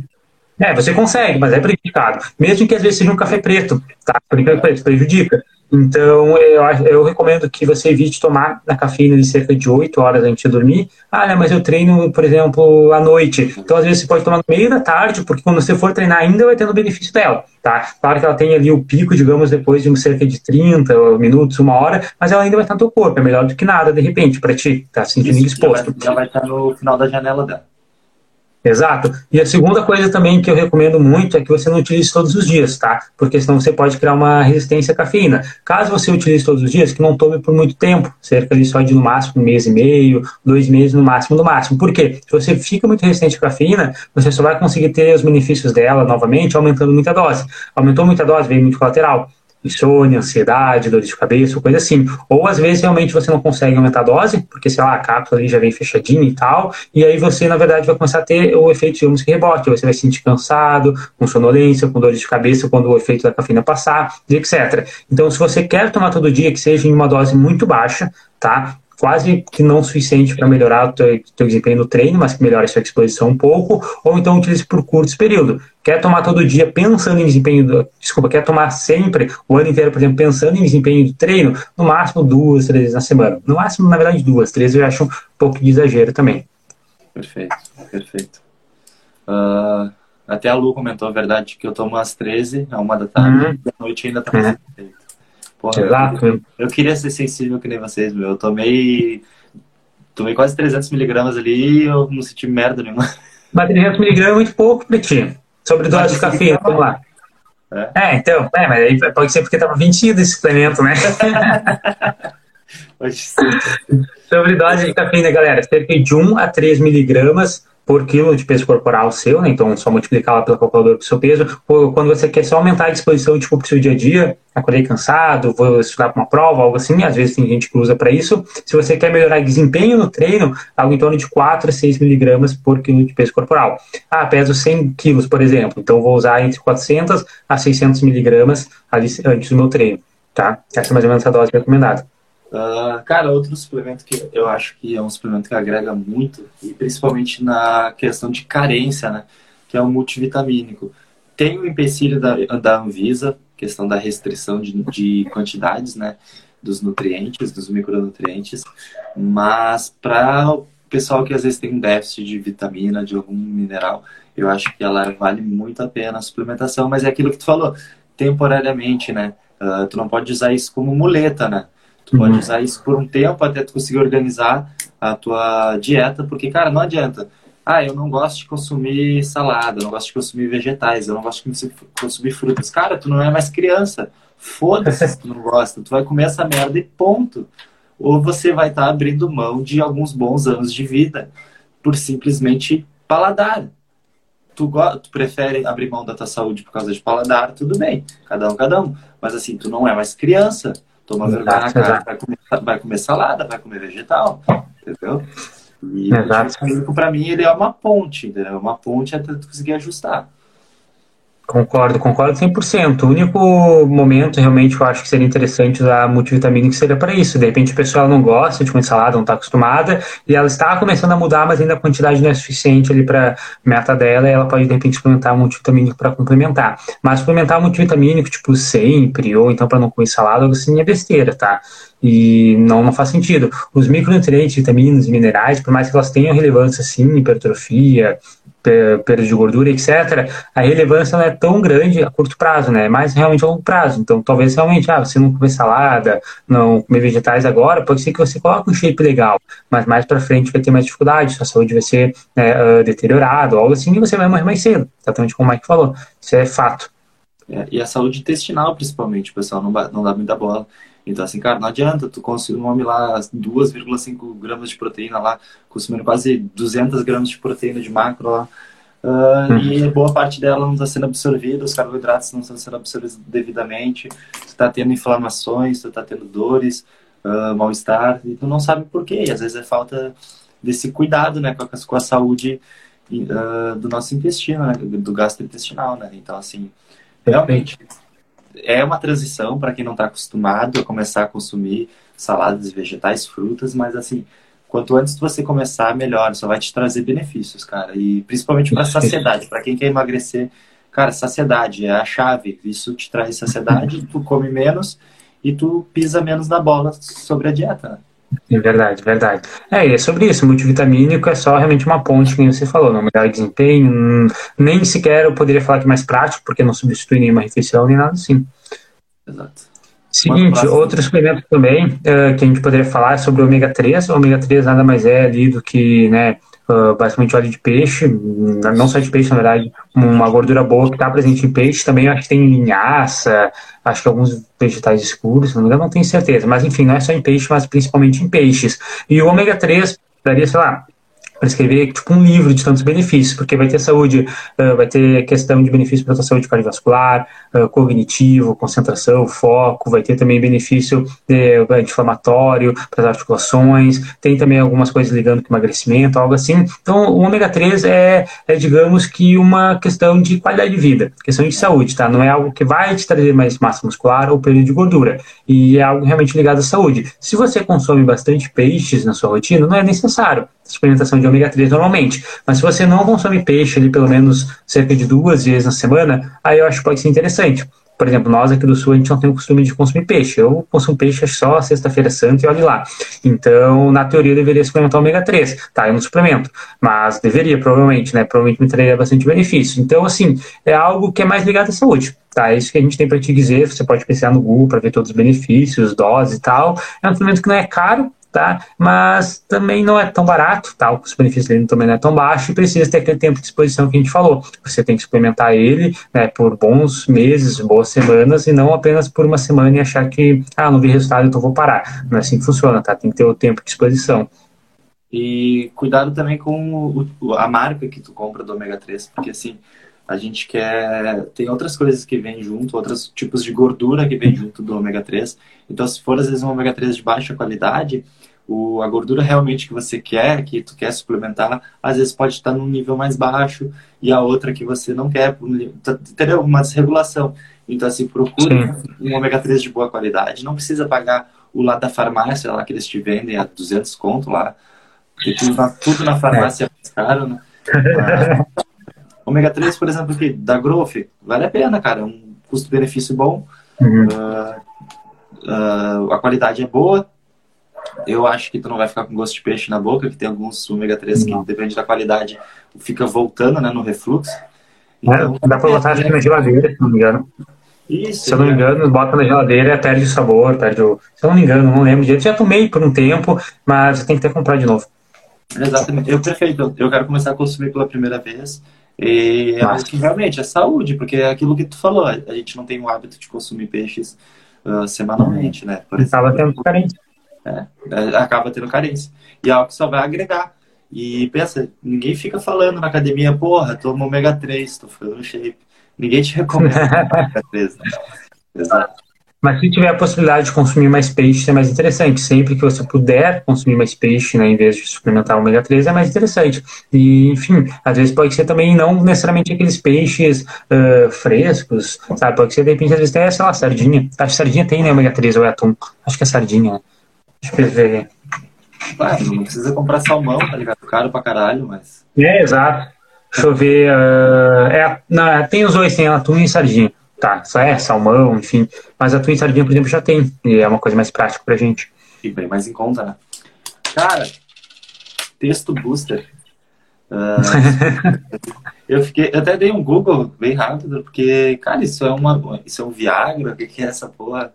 É, você consegue, mas é prejudicado. Mesmo que às vezes seja um café preto, tá? Preto prejudica. Então, eu, eu recomendo que você evite tomar a cafeína de cerca de oito horas antes de dormir. Ah, né, mas eu treino, por exemplo, à noite. Então, às vezes, você pode tomar no meio da tarde, porque quando você for treinar, ainda vai tendo o benefício dela, tá? Claro que ela tem ali o pico, digamos, depois de cerca de trinta minutos, uma hora, mas ela ainda vai estar no teu corpo. É melhor do que nada, de repente, para ti, tá se sentindo exposto. Já vai, já vai estar no final da janela dela. Exato. E a segunda coisa também que eu recomendo muito é que você não utilize todos os dias, tá? Porque senão você pode criar uma resistência à cafeína. Caso você utilize todos os dias, que não tome por muito tempo, cerca de só de no máximo um mês e meio, dois meses no máximo, no máximo. Por quê? Se você fica muito resistente à cafeína, você só vai conseguir ter os benefícios dela novamente aumentando muita dose. Aumentou muita dose, vem muito colateral. Insônia, ansiedade, dor de cabeça, coisa assim. Ou às vezes realmente você não consegue aumentar a dose, porque sei lá, a cápsula ali já vem fechadinha e tal, e aí você na verdade vai começar a ter o efeito, digamos que rebote, você vai se sentir cansado, com sonolência, com dor de cabeça quando o efeito da cafeína passar, e etcétera. Então se você quer tomar todo dia, que seja em uma dose muito baixa, tá? Quase que não suficiente para melhorar o teu, teu desempenho no treino, mas que melhora a sua exposição um pouco, ou então utilize por curto período. Quer tomar todo dia pensando em desempenho, do, desculpa, quer tomar sempre, o ano inteiro, por exemplo, pensando em desempenho do treino, no máximo duas, três vezes na semana. No máximo, na verdade, duas, três eu acho um pouco de exagero também. Perfeito, perfeito. Uh, até a Lu comentou a verdade que eu tomo às treze, a uma da tarde, uhum. E à noite ainda está mais perfeito. Porra, Exato. Eu, eu queria ser sensível que nem vocês, meu. Eu tomei, tomei quase trezentos miligramas ali e eu não senti merda nenhuma. Mas trezentos miligramas é muito pouco pra ti. Sobre dose de cafeína, vamos lá. É, é então, é, mas aí pode ser porque estava vencido esse suplemento, né? Pode ser. Sobre dose de cafeína, galera, cerca de um a três miligramas por quilo de peso corporal seu, né? Então, só multiplicá-la pela calculadora do seu peso. Ou quando você quer só aumentar a disposição, tipo, pro seu dia a dia, acordei cansado, vou estudar para uma prova, algo assim, às vezes tem gente que usa para isso. Se você quer melhorar desempenho no treino, algo em torno de quatro a seis miligramas por quilo de peso corporal. Ah, peso cem quilos, por exemplo, então vou usar entre quatrocentos a seiscentos miligramas ali antes do meu treino, tá? Essa é mais ou menos a dose recomendada. Uh, cara, outro suplemento que eu acho que é um suplemento que agrega muito, e principalmente na questão de carência, né, que é o multivitamínico. Tem o empecilho da, da Anvisa, questão da restrição de, de quantidades, né, dos nutrientes, dos micronutrientes, mas para o pessoal que às vezes tem um déficit de vitamina, de algum mineral, eu acho que ela vale muito a pena a suplementação, mas é aquilo que tu falou, temporariamente, né, uh, tu não pode usar isso como muleta, né. Tu pode usar isso por um tempo até tu conseguir organizar a tua dieta, porque, cara, não adianta. Ah, eu não gosto de consumir salada, eu não gosto de consumir vegetais, eu não gosto de consumir frutas. Cara, tu não é mais criança. Foda-se se tu não gosta. Tu vai comer essa merda e ponto. Ou você vai estar tá abrindo mão de alguns bons anos de vida por simplesmente paladar. Tu, tu prefere abrir mão da tua saúde por causa de paladar, tudo bem. Cada um, cada um. Mas assim, tu não é mais criança. Toma vergonha na cara, vai comer, vai comer salada, vai comer vegetal, entendeu? E o para mim ele é uma ponte, entendeu? Uma ponte até tu conseguir ajustar. Concordo, concordo cem por cento. O único momento realmente que eu acho que seria interessante usar multivitamínico seria para isso. De repente a pessoa não gosta de comer salada, não está acostumada, e ela está começando a mudar, mas ainda a quantidade não é suficiente ali para a meta dela, e ela pode de repente suplementar multivitamínico para complementar. Mas suplementar multivitamínico, tipo sempre, ou então para não comer salada, assim, é besteira, tá? E não, não faz sentido. Os micronutrientes, vitaminas e minerais, por mais que elas tenham relevância, sim, hipertrofia, perda de gordura, etcétera, a relevância não é tão grande a curto prazo, né? É mais realmente a longo prazo. Então, talvez realmente, ah, você não comer salada, não comer vegetais agora, pode ser que você coloque um shape legal, mas mais pra frente vai ter mais dificuldade, sua saúde vai ser né, uh, deteriorada, algo assim, e você vai morrer mais cedo, exatamente como o Mike falou. Isso é fato. É, e a saúde intestinal, principalmente, pessoal, não, não dá muita bola. Então, assim, cara, não adianta tu consumir lá dois vírgula cinco gramas de proteína lá, consumindo quase duzentos gramas de proteína de macro lá, uh, e boa parte dela não está sendo absorvida, os carboidratos não estão sendo absorvidos devidamente, tu está tendo inflamações, tu está tendo dores, uh, mal-estar, e tu não sabe por quê, e às vezes é falta desse cuidado, né, com a, com a saúde uh, do nosso intestino, né, do gastrointestinal, né, então, assim, realmente é uma transição para quem não está acostumado a começar a consumir saladas, vegetais, frutas, mas assim, quanto antes você começar, melhor, só vai te trazer benefícios, cara, e principalmente para saciedade, para quem quer emagrecer, cara, saciedade é a chave, isso te traz saciedade, tu come menos e tu pisa menos na bola sobre a dieta, né? É verdade, verdade. É, e é sobre isso, multivitamínico é só realmente uma ponte, como você falou, não melhor desempenho, nem sequer eu poderia falar que é mais prático, porque não substitui nenhuma refeição, nem nada assim. Exato. Seguinte, outro suplemento também uh, que a gente poderia falar é sobre o ômega três. O ômega três nada mais é ali do que, né, uh, basicamente óleo de peixe, não só de peixe, na verdade, uma gordura boa que está presente em peixe. Também acho que tem linhaça, acho que alguns vegetais escuros, se não me engano, não tenho certeza. Mas enfim, não é só em peixe, mas principalmente em peixes. E o ômega três daria, sei lá, para escrever tipo um livro de tantos benefícios, porque vai ter saúde, uh, vai ter questão de benefício para a saúde cardiovascular, uh, cognitivo, concentração, foco, vai ter também benefício uh, anti-inflamatório para as articulações, tem também algumas coisas ligando com emagrecimento, algo assim. Então, o ômega três é, é, digamos que uma questão de qualidade de vida, questão de saúde, tá? Não é algo que vai te trazer mais massa muscular ou perda de gordura, e é algo realmente ligado à saúde. Se você consome bastante peixes na sua rotina, não é necessário suplementação de ômega três normalmente, mas se você não consome peixe ali pelo menos cerca de duas vezes na semana, aí eu acho que pode ser interessante. Por exemplo, nós aqui do Sul, a gente não tem o costume de consumir peixe. Eu consumo peixe só sexta-feira santa e olhe lá. Então, na teoria, eu deveria suplementar ômega três. Tá, eu não suplemento, mas deveria, provavelmente, né? Provavelmente me traria bastante benefício. Então, assim, é algo que é mais ligado à saúde. Tá, é isso que a gente tem para te dizer. Você pode pesquisar no Google para ver todos os benefícios, doses e tal. É um suplemento que não é caro, tá? Mas também não é tão barato, tá? Os benefícios dele também não é tão baixo e precisa ter aquele tempo de disposição que a gente falou. Você tem que suplementar ele, né, por bons meses, boas semanas e não apenas por uma semana e achar que, ah, não vi resultado, então vou parar. Não é assim que funciona, tá? Tem que ter o tempo de disposição. E cuidado também com o, a marca que tu compra do ômega três, porque assim, a gente quer... Tem outras coisas que vêm junto, outros tipos de gordura que vêm junto do ômega três. Então, se for, às vezes, um ômega três de baixa qualidade, o, a gordura realmente que você quer, que tu quer suplementar, às vezes pode estar num nível mais baixo e a outra que você não quer, entendeu? Uma desregulação. Então, assim, procure um ômega três de boa qualidade. Não precisa pagar o lá da farmácia, lá que eles te vendem a duzentos conto lá. Porque tudo na, tudo na farmácia é mais caro, né? Mas, ômega três, por exemplo, aqui, da Growth, vale a pena, cara. É um custo-benefício bom. Uhum. Uh, uh, a qualidade é boa. Eu acho que tu não vai ficar com gosto de peixe na boca, que tem alguns ômega três que, depende da qualidade, fica voltando, né, no refluxo. Então, é, dá pra botar é, na geladeira, se não me engano. Isso, se eu não me é. engano, bota na geladeira, perde o sabor, perde o... Se eu não me engano, não lembro direito. Já tomei por um tempo, mas você tem que ter que comprar de novo. Exatamente. Eu perfeito. Eu quero começar a consumir pela primeira vez. E é algo que realmente é saúde, porque é aquilo que tu falou. A gente não tem o hábito de consumir peixes uh, semanalmente, né? Por exemplo, acaba tendo carência. É, acaba tendo carência. E é algo que só vai agregar. E pensa, ninguém fica falando na academia, porra, toma ômega três, tô ficando no shape. Ninguém te recomenda ômega três, né? Exato. Mas se tiver a possibilidade de consumir mais peixe, é mais interessante. Sempre que você puder consumir mais peixe, né, em vez de suplementar o ômega três, é mais interessante. E, enfim, às vezes pode ser também não necessariamente aqueles peixes uh, frescos, sabe? Pode ser, de repente, às vezes até, sei lá, sardinha. Acho que sardinha tem, né, ômega três ou é atum. Acho que é sardinha, né? Deixa eu ver. Claro, não precisa comprar salmão, tá ligado? Caro pra caralho, mas... É, exato. Deixa eu ver. Uh, é, não, tem os dois, tem atum e sardinha. Tá, só é salmão, enfim. Mas atum e sardinha, por exemplo, já tem. E é uma coisa mais prática pra gente. E bem mais em conta, né? Cara, texto booster. Uh, eu fiquei, eu até dei um Google bem rápido, porque, cara, isso é uma, isso é um Viagra, o que, que é essa porra?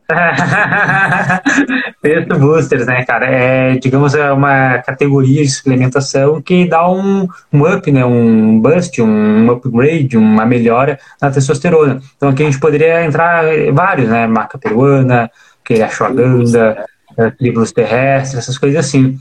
Texto boosters, né, cara? É, digamos, é uma categoria de suplementação que dá um, um up, né? Um boost, um upgrade, uma melhora na testosterona. Então aqui a gente poderia entrar vários, né? Marca peruana, que é ashwagandha, uh, tribulus terrestres, essas coisas assim.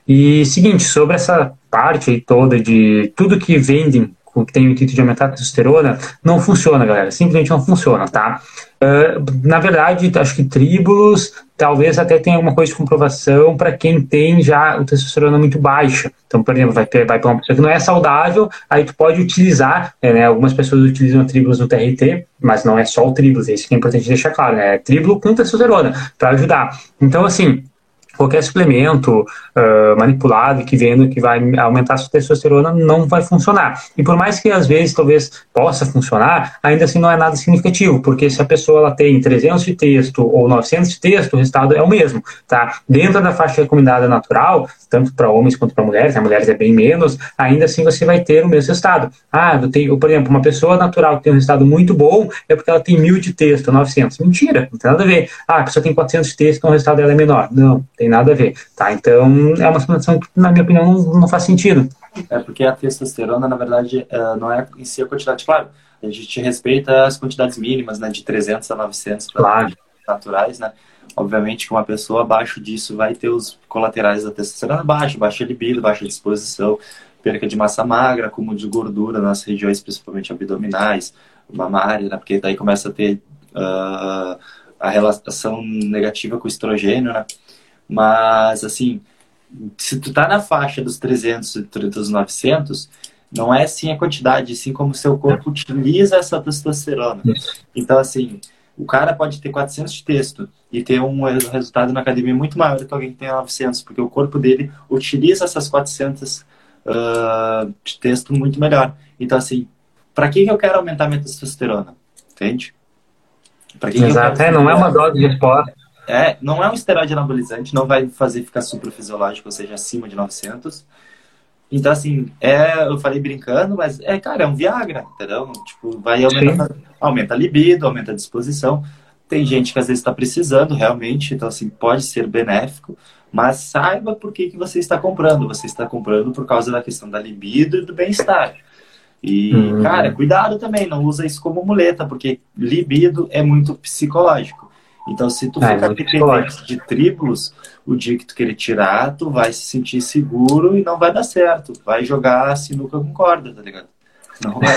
E seguinte, sobre essa parte aí toda de tudo que vendem que tem o intuito de aumentar a testosterona, não funciona, galera. Simplesmente não funciona, tá? Uh, na verdade, acho que tribulus talvez até tenha alguma coisa de comprovação para quem tem já o testosterona muito baixa. Então, por exemplo, vai, ter, vai para uma pessoa que não é saudável, aí tu pode utilizar, né? Algumas pessoas utilizam a tribulus no T R T, mas não é só o tribulus, é isso que é importante deixar claro, né? É tribulus com testosterona, para ajudar. Então, assim, qualquer suplemento uh, manipulado que vendo que vai aumentar a sua testosterona não vai funcionar. E por mais que às vezes talvez possa funcionar, ainda assim não é nada significativo, porque se a pessoa ela tem trezentos de testo ou novecentos de testo, o resultado é o mesmo, tá? Dentro da faixa recomendada natural, tanto para homens quanto para mulheres, né? Mulheres é bem menos, ainda assim você vai ter o mesmo resultado. Ah, eu tenho, por exemplo, uma pessoa natural que tem um resultado muito bom é porque ela tem mil de testo, novecentos. Mentira, não tem nada a ver. Ah, a pessoa tem quatrocentos de testo, então o resultado dela é menor. Não, tem nada a ver, tá? Então, é uma suplementação que, na minha opinião, não, não faz sentido. É porque a testosterona, na verdade, não é em si a quantidade. Claro, a gente respeita as quantidades mínimas, né? De trezentos a novecentos claro. Naturais, né? Obviamente que uma pessoa abaixo disso vai ter os colaterais da testosterona baixo, baixa libido, baixa disposição, perca de massa magra, acúmulo de gordura nas regiões principalmente abdominais, mamária, né? Porque daí começa a ter uh, a relação negativa com o estrogênio, né? Mas, assim, se tu tá na faixa dos trezentos e dos novecentos, não é assim a quantidade, sim como o seu corpo utiliza essa testosterona. Então, assim, o cara pode ter quatrocentos de testo e ter um resultado na academia muito maior do que alguém que tem novecentos, porque o corpo dele utiliza essas quatrocentos uh, de testo muito melhor. Então, assim, para que eu quero aumentar minha testosterona? Entende? Pra que Exato, que eu é, não é uma dose de resposta. É, não é um esteroide anabolizante, não vai fazer ficar suprafisiológico, ou seja, acima de novecentos. Então, assim, é, eu falei brincando, mas é, cara, é um Viagra, entendeu? Tipo, vai aumentar, aumenta a libido, aumenta a disposição. Tem gente que às vezes está precisando realmente, então, assim, pode ser benéfico, mas saiba por que, que você está comprando. Você está comprando por causa da questão da libido e do bem-estar. E, uhum. cara, cuidado também, não usa isso como muleta, porque libido é muito psicológico. Então, se tu é, ficar dependente de triplos, o dia que tu querer tirar, tu vai se sentir seguro e não vai dar certo. Vai jogar sinuca com corda, tá ligado? Não vai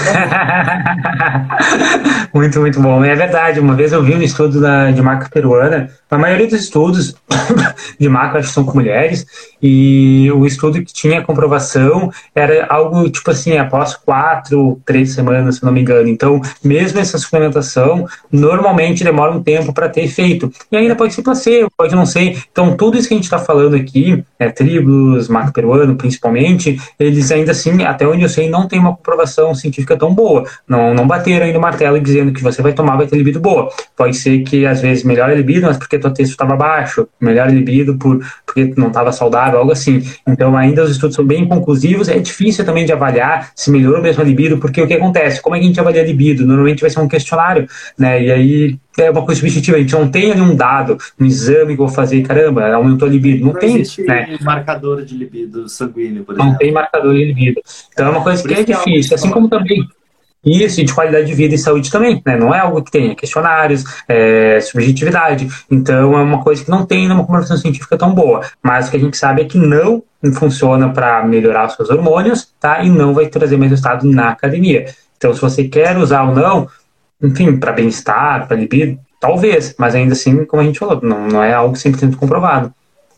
dar certo. Muito, muito bom. É verdade, uma vez eu vi um estudo da, de marca peruana, a maioria dos estudos de marca acho que são com mulheres, e o estudo que tinha comprovação era algo tipo assim, após quatro, três semanas, se não me engano. Então, mesmo essa suplementação, normalmente demora um tempo para ter efeito. E ainda pode ser placebo, pode não ser. Então, tudo isso que a gente está falando aqui, é, tribulus, marca peruana, principalmente, eles ainda assim, até onde eu sei, não tem uma comprovação científica tão boa. Não, não bateram aí no martelo dizendo que você vai tomar, vai ter libido boa. Pode ser que, às vezes, melhore a libido, mas porque teu texto estava baixo, melhor libido por, porque não estava saudável, algo assim. Então, ainda os estudos são bem inconclusivos, é difícil também de avaliar se melhorou mesmo a libido, porque o que acontece? Como é que a gente avalia a libido? Normalmente vai ser um questionário, né? E aí é uma coisa subjetiva, a gente não tem ali um dado, um exame que eu vou fazer, caramba, aumentou a libido. Não, não tem, existe né? marcador de libido sanguíneo, por exemplo. Não tem marcador de libido. Então, é uma coisa que é difícil, assim como também isso, e de qualidade de vida e saúde também, né? Não é algo que tem questionários, é, subjetividade. Então, é uma coisa que não tem uma comprovação científica tão boa. Mas o que a gente sabe é que não funciona para melhorar os seus hormônios, tá? E não vai trazer mais resultado na academia. Então, se você quer usar ou não, enfim, para bem-estar, para libido, talvez. Mas ainda assim, como a gente falou, não, não é algo cem por cento comprovado.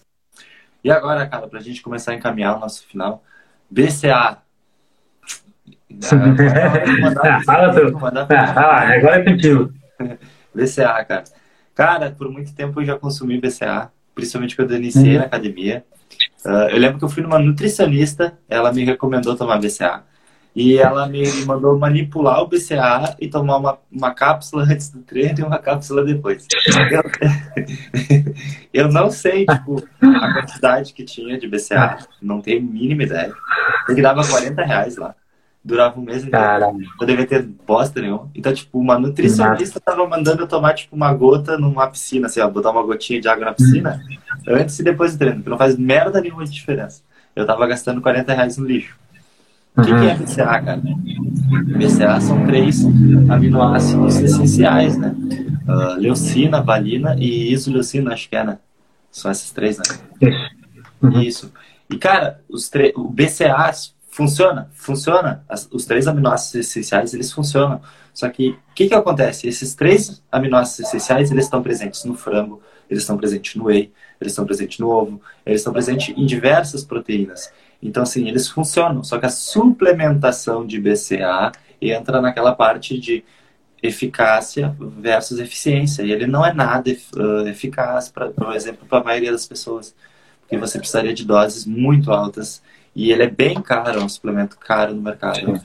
E agora, cara, para a gente começar a encaminhar o nosso final, B C A. Ah, fala tu. Ah, fala, agora é contigo. B C A, cara. Cara, por muito tempo eu já consumi B C A, principalmente quando eu iniciei uhum. na academia. Uh, eu lembro que eu fui numa nutricionista, ela me recomendou tomar B C A. E ela me mandou manipular o B C A e tomar uma, uma cápsula antes do treino e uma cápsula depois. Eu, eu não sei, tipo, a quantidade que tinha de B C A, não tenho a mínima ideia. Porque dava quarenta reais lá. Durava um mês inteiro. Caramba. Eu devia ter bosta nenhuma. Então, tipo, uma nutricionista tava mandando eu tomar, tipo, uma gota numa piscina, assim, ó, botar uma gotinha de água na piscina, hum. antes e depois do treino, que não faz merda nenhuma de diferença. Eu tava gastando quarenta reais no lixo. O que, uhum. que é B C A, cara? B C A são três aminoácidos essenciais, né? uh, leucina, valina e isoleucina, acho que é, né? São essas três, né? Isso. Uhum. Isso. E, cara, os o B C A funciona, funciona. As, os três aminoácidos essenciais, eles funcionam. Só que, o que que acontece? Esses três aminoácidos essenciais, eles estão presentes no frango, eles estão presentes no whey, eles estão presentes no ovo, eles estão presentes em diversas proteínas. Então, assim, eles funcionam. Só que a suplementação de B C A entra naquela parte de eficácia versus eficiência. E ele não é nada uh, eficaz, pra, por exemplo, para a maioria das pessoas. Porque você precisaria de doses muito altas. E ele é bem caro, é um suplemento caro no mercado.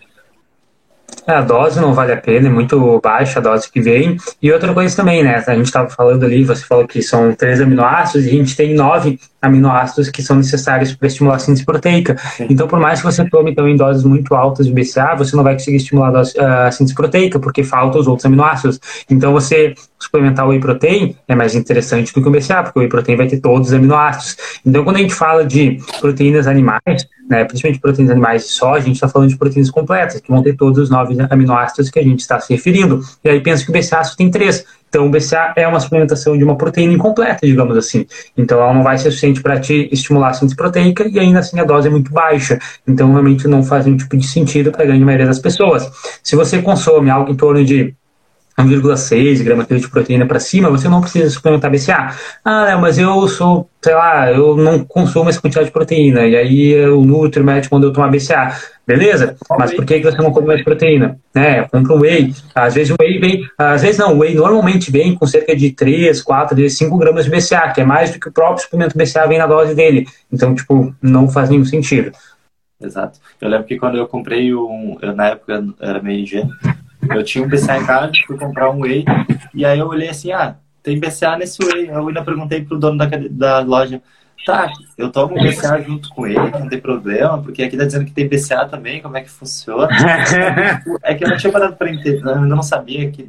A dose não vale a pena, é muito baixa a dose que vem. E outra coisa também, né? A gente estava falando ali, você falou que são três aminoácidos e a gente tem nove aminoácidos que são necessários para estimular a síntese proteica. Sim. Então, por mais que você tome então, em doses muito altas de B C A, você não vai conseguir estimular a, dose, a síntese proteica, porque faltam os outros aminoácidos. Então, você suplementar o whey protein é mais interessante do que o B C A, porque o whey protein vai ter todos os aminoácidos. Então, quando a gente fala de proteínas animais, né, principalmente proteínas animais de soja, a gente está falando de proteínas completas, que vão ter todos os nove aminoácidos que a gente está se referindo. E aí pensa que o B C A só tem três. Então, o B C A é uma suplementação de uma proteína incompleta, digamos assim. Então, ela não vai ser suficiente para te estimular a síntese proteica e ainda assim a dose é muito baixa. Então, realmente não faz nenhum tipo de sentido para a grande maioria das pessoas. Se você consome algo em torno de um vírgula seis gramas de proteína para cima, você não precisa suplementar B C A. Ah, não, mas eu sou, sei lá, eu não consumo essa quantidade de proteína. E aí o Nutri, o médico mandou eu tomar B C A. Beleza? Mas por que você não come mais proteína? Né? Compra um whey. Às vezes o whey vem, às vezes não, o whey normalmente vem com cerca de três, quatro, cinco gramas de B C A, que é mais do que o próprio suplemento B C A vem na dose dele. Então, tipo, não faz nenhum sentido. Exato. Eu lembro que quando eu comprei um, eu, na época era meio ingênuo, eu tinha um B C A em casa, fui comprar um whey, e aí eu olhei assim, ah, tem B C A nesse whey. Eu ainda perguntei pro dono da, da loja, tá, eu tomo B C A junto com ele, não tem problema, porque aqui tá dizendo que tem B C A também, como é que funciona? É que eu não tinha parado para entender, eu ainda não sabia que...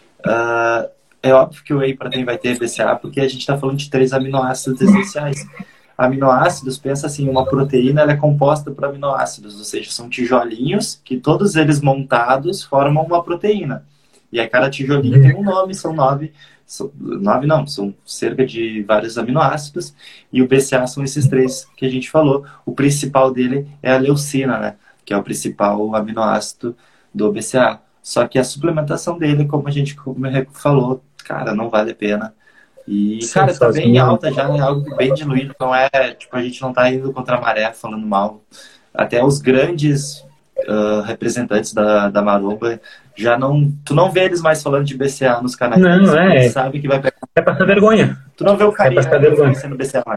Uh, é óbvio que o whey protein vai ter B C A, porque a gente tá falando de três aminoácidos essenciais. Aminoácidos, pensa assim, uma proteína ela é composta por aminoácidos, ou seja, são tijolinhos que todos eles montados formam uma proteína. E a cada tijolinho tem um nome, são nove, são, nove não, são cerca de vários aminoácidos, e o B C A são esses três que a gente falou. O principal dele é a leucina, né, que é o principal aminoácido do B C A. Só que a suplementação dele, como a gente falou, cara, não vale a pena. E, sim, cara, tá bem alta já, é algo bem diluído, não é, tipo, a gente não tá indo contra a maré falando mal. Até os grandes uh, representantes da, da maromba, já não, tu não vê eles mais falando de B C A nos canais. Não, não é. Sabe que vai pegar. É passar vergonha. Tu não vê o carinha é oferecendo B C A mais.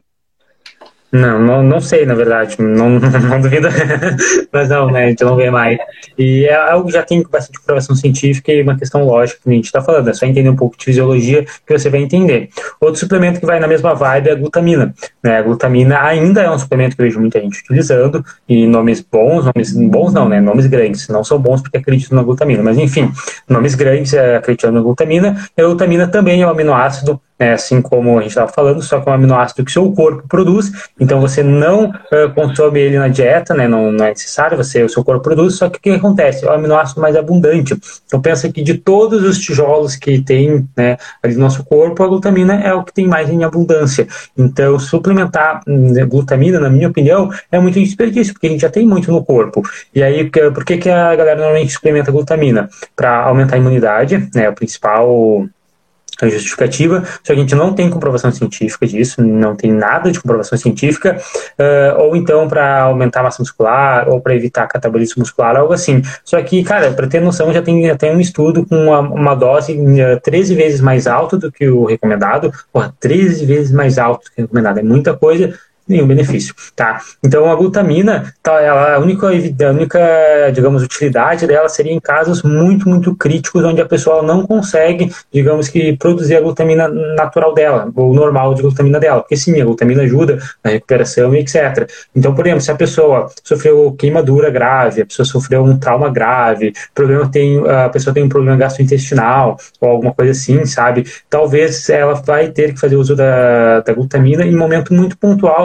Não, não, não sei, na verdade, não, não duvido, mas não, né, a gente não vê mais. E é algo que já tem bastante comprovação científica e uma questão lógica que a gente está falando, é só entender um pouco de fisiologia que você vai entender. Outro suplemento que vai na mesma vibe é a glutamina, né, a glutamina ainda é um suplemento que eu vejo muita gente utilizando, e nomes bons, nomes bons não, né, nomes grandes, não são bons porque acreditam na glutamina, mas enfim, nomes grandes é, acreditando na glutamina, e a glutamina também é um aminoácido, é, assim como a gente estava falando, só que é um aminoácido que o seu corpo produz, então você não uh, consome ele na dieta, né, não, não é necessário, você, o seu corpo produz, só que o que acontece? É o aminoácido mais abundante. Então pensa que de todos os tijolos que tem, né, ali no nosso corpo, a glutamina é o que tem mais em abundância. Então suplementar hum, glutamina, na minha opinião, é muito desperdício, porque a gente já tem muito no corpo. E aí, por que, que a galera normalmente suplementa glutamina? Para aumentar a imunidade, né, o principal... a justificativa, só que a gente não tem comprovação científica disso, não tem nada de comprovação científica, uh, ou então para aumentar a massa muscular, ou para evitar catabolismo muscular, algo assim. Só que, cara, para ter noção, já tem, já tem um estudo com uma, uma dose uh, treze vezes mais alta do que o recomendado, porra, treze vezes mais alto do que o recomendado, é muita coisa, nenhum benefício, tá? Então a glutamina, tá, ela, a única, a única, digamos, utilidade dela seria em casos muito, muito críticos, onde a pessoa não consegue, digamos que, produzir a glutamina natural dela, ou normal de glutamina dela, porque sim, a glutamina ajuda na recuperação e etcétera. Então, por exemplo, se a pessoa sofreu queimadura grave, a pessoa sofreu um trauma grave, problema tem, a pessoa tem um problema gastrointestinal, ou alguma coisa assim, sabe? Talvez ela vai ter que fazer uso da, da glutamina em momento muito pontual,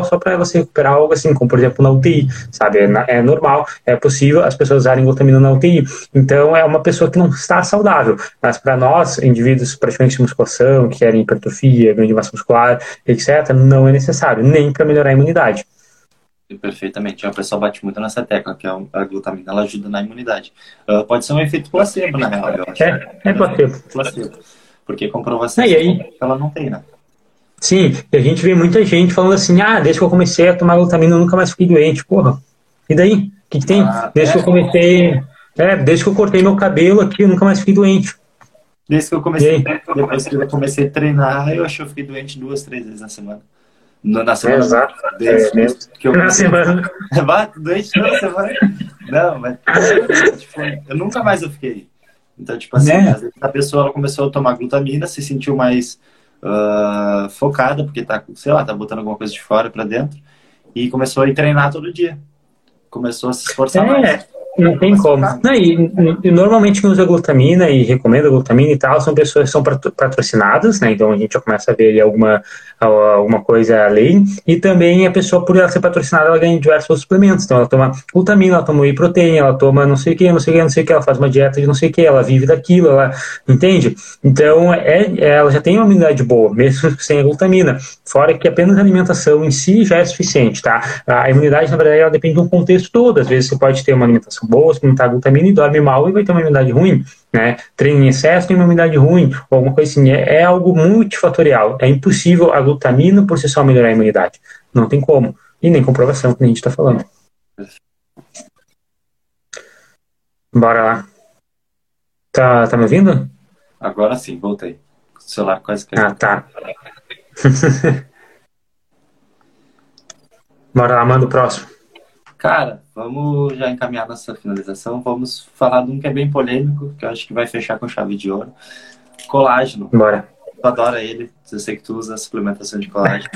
só para você recuperar algo assim, como por exemplo na U T I, sabe? É, é normal, é possível as pessoas usarem glutamina na U T I. Então é uma pessoa que não está saudável. Mas para nós, indivíduos praticamente de musculação, que querem hipertrofia, ganho de massa muscular, etcétera, não é necessário, nem para melhorar a imunidade. Perfeitamente. O pessoal bate muito nessa tecla, que a glutamina ela ajuda na imunidade. Uh, pode ser um efeito placebo, na real. Eu acho. É, é placebo. placebo. Porque comprovação é, e aí, ela não tem, né? Sim, e a gente vê muita gente falando assim, ah, desde que eu comecei a tomar glutamina eu nunca mais fiquei doente. Porra, e daí? O que, que tem? Ah, desde é? que eu comecei... É, desde que eu cortei meu cabelo aqui, eu nunca mais fiquei doente. Desde que eu comecei, depois que eu comecei a treinar, eu acho que eu fiquei doente duas, três vezes na semana. No, na semana. Exato. Desde é, que eu na semana. Vai, doente na semana. Não, mas tipo, eu nunca mais eu fiquei. Então, tipo assim, é. às vezes a pessoa ela começou a tomar glutamina, se sentiu mais uh, focada, porque tá, sei lá, tá botando alguma coisa de fora pra dentro, e começou a ir treinar todo dia. Começou a se esforçar é. mais. Não tem como. Não, e, e normalmente quem usa glutamina e recomenda glutamina e tal são pessoas que são patrocinadas, né? Então a gente já começa a ver ali alguma, alguma coisa além. E também a pessoa, por ela ser patrocinada, ela ganha diversos suplementos. Então ela toma glutamina, ela toma whey protein, ela toma não sei o que, não sei o que, não sei o que, ela faz uma dieta de não sei o que, ela vive daquilo, ela entende? Então é, ela já tem uma imunidade boa, mesmo sem a glutamina. Fora que apenas a alimentação em si já é suficiente, tá? A imunidade, na verdade, ela depende de um contexto todo. Às vezes você pode ter uma alimentação boa, suplementar glutamina e dorme mal e vai ter uma imunidade ruim, né? Treino em excesso tem uma imunidade ruim, ou alguma coisa assim. É, é algo multifatorial. É impossível a glutamina por si só melhorar a imunidade. Não tem como. E nem comprovação que a gente está falando. Bora lá. Tá, tá me ouvindo? Agora sim, voltei. O celular quase caiu. Ah, tá. Bora lá, manda o próximo. Cara, vamos já encaminhar nossa finalização. Vamos falar de um que é bem polêmico, que eu acho que vai fechar com chave de ouro. Colágeno. Bora. Tu adora ele. Eu sei que tu usa a suplementação de colágeno.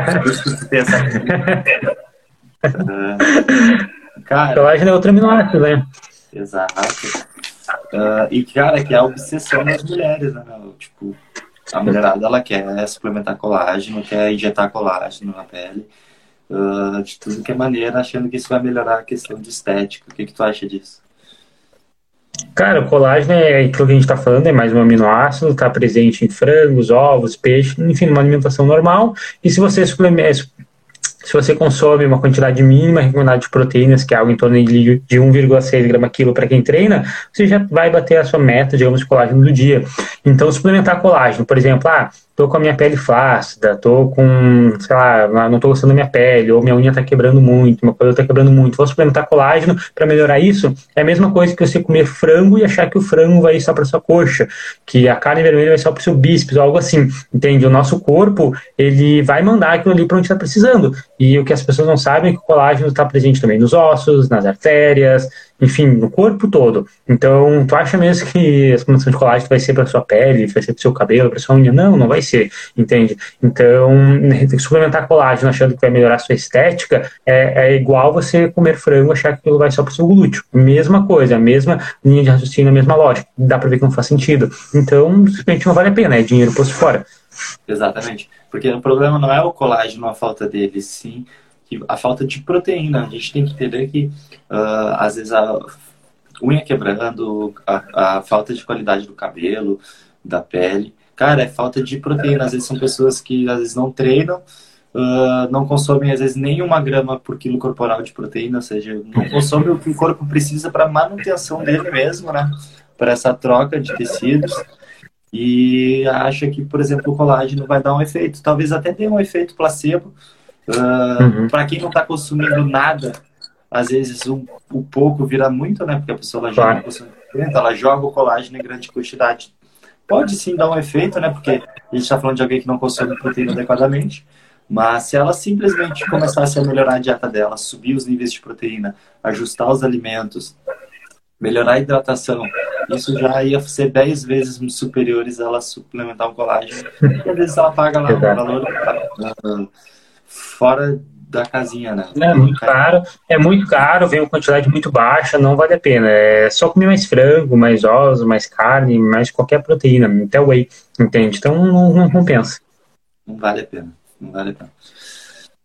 uh, cara, colágeno é outro aminoácido, né? Exato. Uh, e, cara, que é a obsessão das mulheres, né? Tipo, a mulherada, ela quer suplementar colágeno, quer injetar colágeno na pele. Uh, de tudo que é maneira, achando que isso vai melhorar a questão de estética. O que, que tu acha disso? Cara, o colágeno é aquilo que a gente está falando, é mais um aminoácido, está presente em frangos, ovos, peixe, enfim, uma alimentação normal. E se você suplementa, se você consome uma quantidade mínima recomendada de proteínas, que é algo em torno de, de um vírgula seis grama quilo para quem treina, você já vai bater a sua meta, digamos, de colágeno do dia. Então, suplementar colágeno, por exemplo, ah, tô com a minha pele flácida, tô com, sei lá, não tô gostando da minha pele, ou minha unha tá quebrando muito, meu cabelo tá quebrando muito, vou suplementar colágeno para melhorar isso, é a mesma coisa que você comer frango e achar que o frango vai só para sua coxa, que a carne vermelha vai só para o seu bíceps, ou algo assim, entende? O nosso corpo, ele vai mandar aquilo ali para onde está precisando, e o que as pessoas não sabem é que o colágeno está presente também nos ossos, nas artérias, enfim, no corpo todo. Então, tu acha mesmo que a suplementação de colágeno vai ser para sua pele, vai ser para seu cabelo, para sua unha? Não, não vai ser, entende? Então, suplementar colágeno achando que vai melhorar a sua estética é, é igual você comer frango e achar que aquilo vai só para o seu glúteo. Mesma coisa, a mesma linha de raciocínio, a mesma lógica. Dá para ver que não faz sentido. Então, simplesmente não vale a pena, é dinheiro posto fora. Exatamente. Porque o problema não é o colágeno, a falta dele, sim a falta de proteína. A gente tem que entender que uh, às vezes a unha quebrando, a, a falta de qualidade do cabelo, da pele, cara, é falta de proteína. Às vezes são pessoas que às vezes não treinam, uh, não consomem às vezes nem uma grama por quilo corporal de proteína, ou seja, não consomem o que o corpo precisa para manutenção dele mesmo, né? Para essa troca de tecidos. E acha que, por exemplo, o colágeno vai dar um efeito, talvez até tenha um efeito placebo. Uh, uhum. Para quem não está consumindo nada, às vezes um, um pouco vira muito, né? Porque a pessoa ela joga, ela joga o colágeno em grande quantidade. Pode sim dar um efeito, né? Porque a gente está falando de alguém que não consome proteína adequadamente. Mas se ela simplesmente começasse a melhorar a dieta dela, subir os níveis de proteína, ajustar os alimentos, melhorar a hidratação, isso já ia ser dez vezes superiores a ela suplementar o colágeno. E às vezes ela paga lá um valor uh, fora da casinha, né? É muito caro, é muito caro, vem uma quantidade muito baixa, não vale a pena. É só comer mais frango, mais ovos, mais carne, mais qualquer proteína, até whey, entende? Então não, não compensa. Não vale a pena, não vale a pena.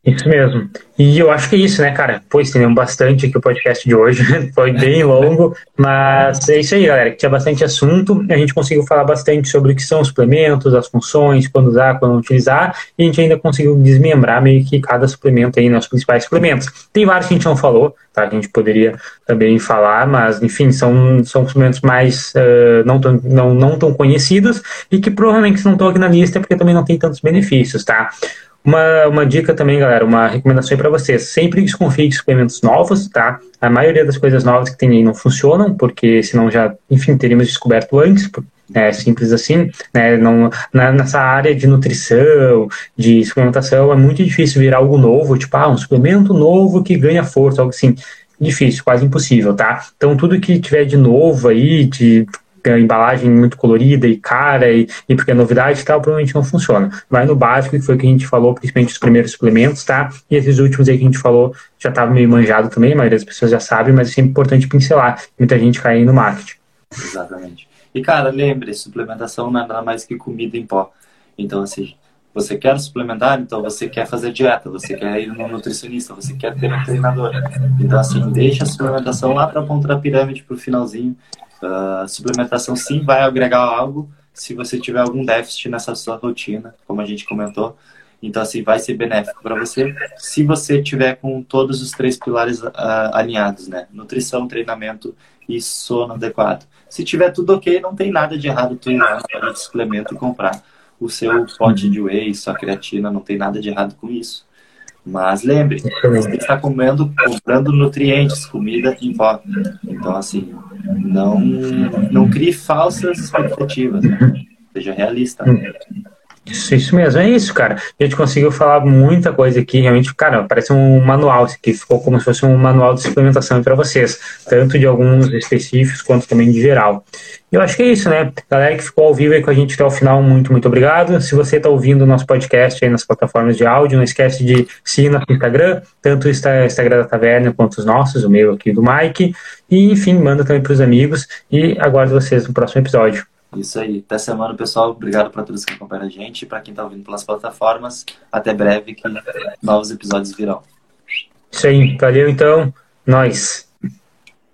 Isso mesmo. E eu acho que é isso, né, cara? Pô, estendemos bastante aqui o podcast de hoje. Foi bem longo, mas é isso aí, galera. Que tinha bastante assunto. A gente conseguiu falar bastante sobre o que são os suplementos, as funções, quando usar, quando não utilizar. E a gente ainda conseguiu desmembrar meio que cada suplemento aí, nossos principais suplementos. Tem vários que a gente não falou, tá? Que a gente poderia também falar, mas, enfim, são, são suplementos mais uh, não, tão, não, não tão conhecidos e que provavelmente não estão aqui na lista porque também não tem tantos benefícios, tá? Uma, uma dica também, galera, uma recomendação para vocês. Sempre desconfie de suplementos novos, tá? A maioria das coisas novas que tem aí não funcionam, porque senão já, enfim, teríamos descoberto antes, é simples assim, né? Não, na, nessa área de nutrição, de suplementação, é muito difícil vir algo novo, tipo, ah, um suplemento novo que ganha força, algo assim. Difícil, quase impossível, tá? Então, tudo que tiver de novo aí, de a embalagem muito colorida e cara e, e porque é novidade e tal, provavelmente não funciona. Vai no básico, que foi o que a gente falou, principalmente os primeiros suplementos, tá? E esses últimos aí que a gente falou já estava meio manjado também, a maioria das pessoas já sabe, mas é sempre importante pincelar. Muita gente cai aí no marketing. Exatamente. E, cara, lembre, suplementação não é nada mais que comida em pó. Então, assim, você quer suplementar, então você quer fazer dieta, você quer ir no nutricionista, você quer ter um treinador. Então, assim, deixa a suplementação lá para a ponta da pirâmide, para o finalzinho. Uh, suplementação sim vai agregar algo se você tiver algum déficit nessa sua rotina, como a gente comentou. Então, assim, vai ser benéfico para você se você tiver com todos os três pilares uh, alinhados, né? Nutrição, treinamento e sono adequado. Se tiver tudo ok, não tem nada de errado tu ir lá na loja de suplemento e comprar o seu pote de whey, sua creatina, não tem nada de errado com isso. Mas lembre, você está comendo, comprando nutrientes, comida em pó. Então, assim, não, não crie falsas expectativas, né? Seja realista. Né? Isso, isso mesmo, é isso, cara. A gente conseguiu falar muita coisa aqui, realmente, cara, parece um manual, isso aqui ficou como se fosse um manual de suplementação para vocês, tanto de alguns específicos quanto também de geral. Eu acho que é isso, né? Galera que ficou ao vivo aí com a gente até o final, muito, muito obrigado. Se você está ouvindo o nosso podcast aí nas plataformas de áudio, não esquece de seguir no Instagram, tanto o Instagram da Taverna quanto os nossos, o meu aqui do Mike, e enfim, manda também para os amigos e aguardo vocês no próximo episódio. Isso aí. Até semana, pessoal. Obrigado para todos que acompanham a gente. Para quem está ouvindo pelas plataformas, até breve que novos episódios virão. Isso aí. Valeu, então. Nós.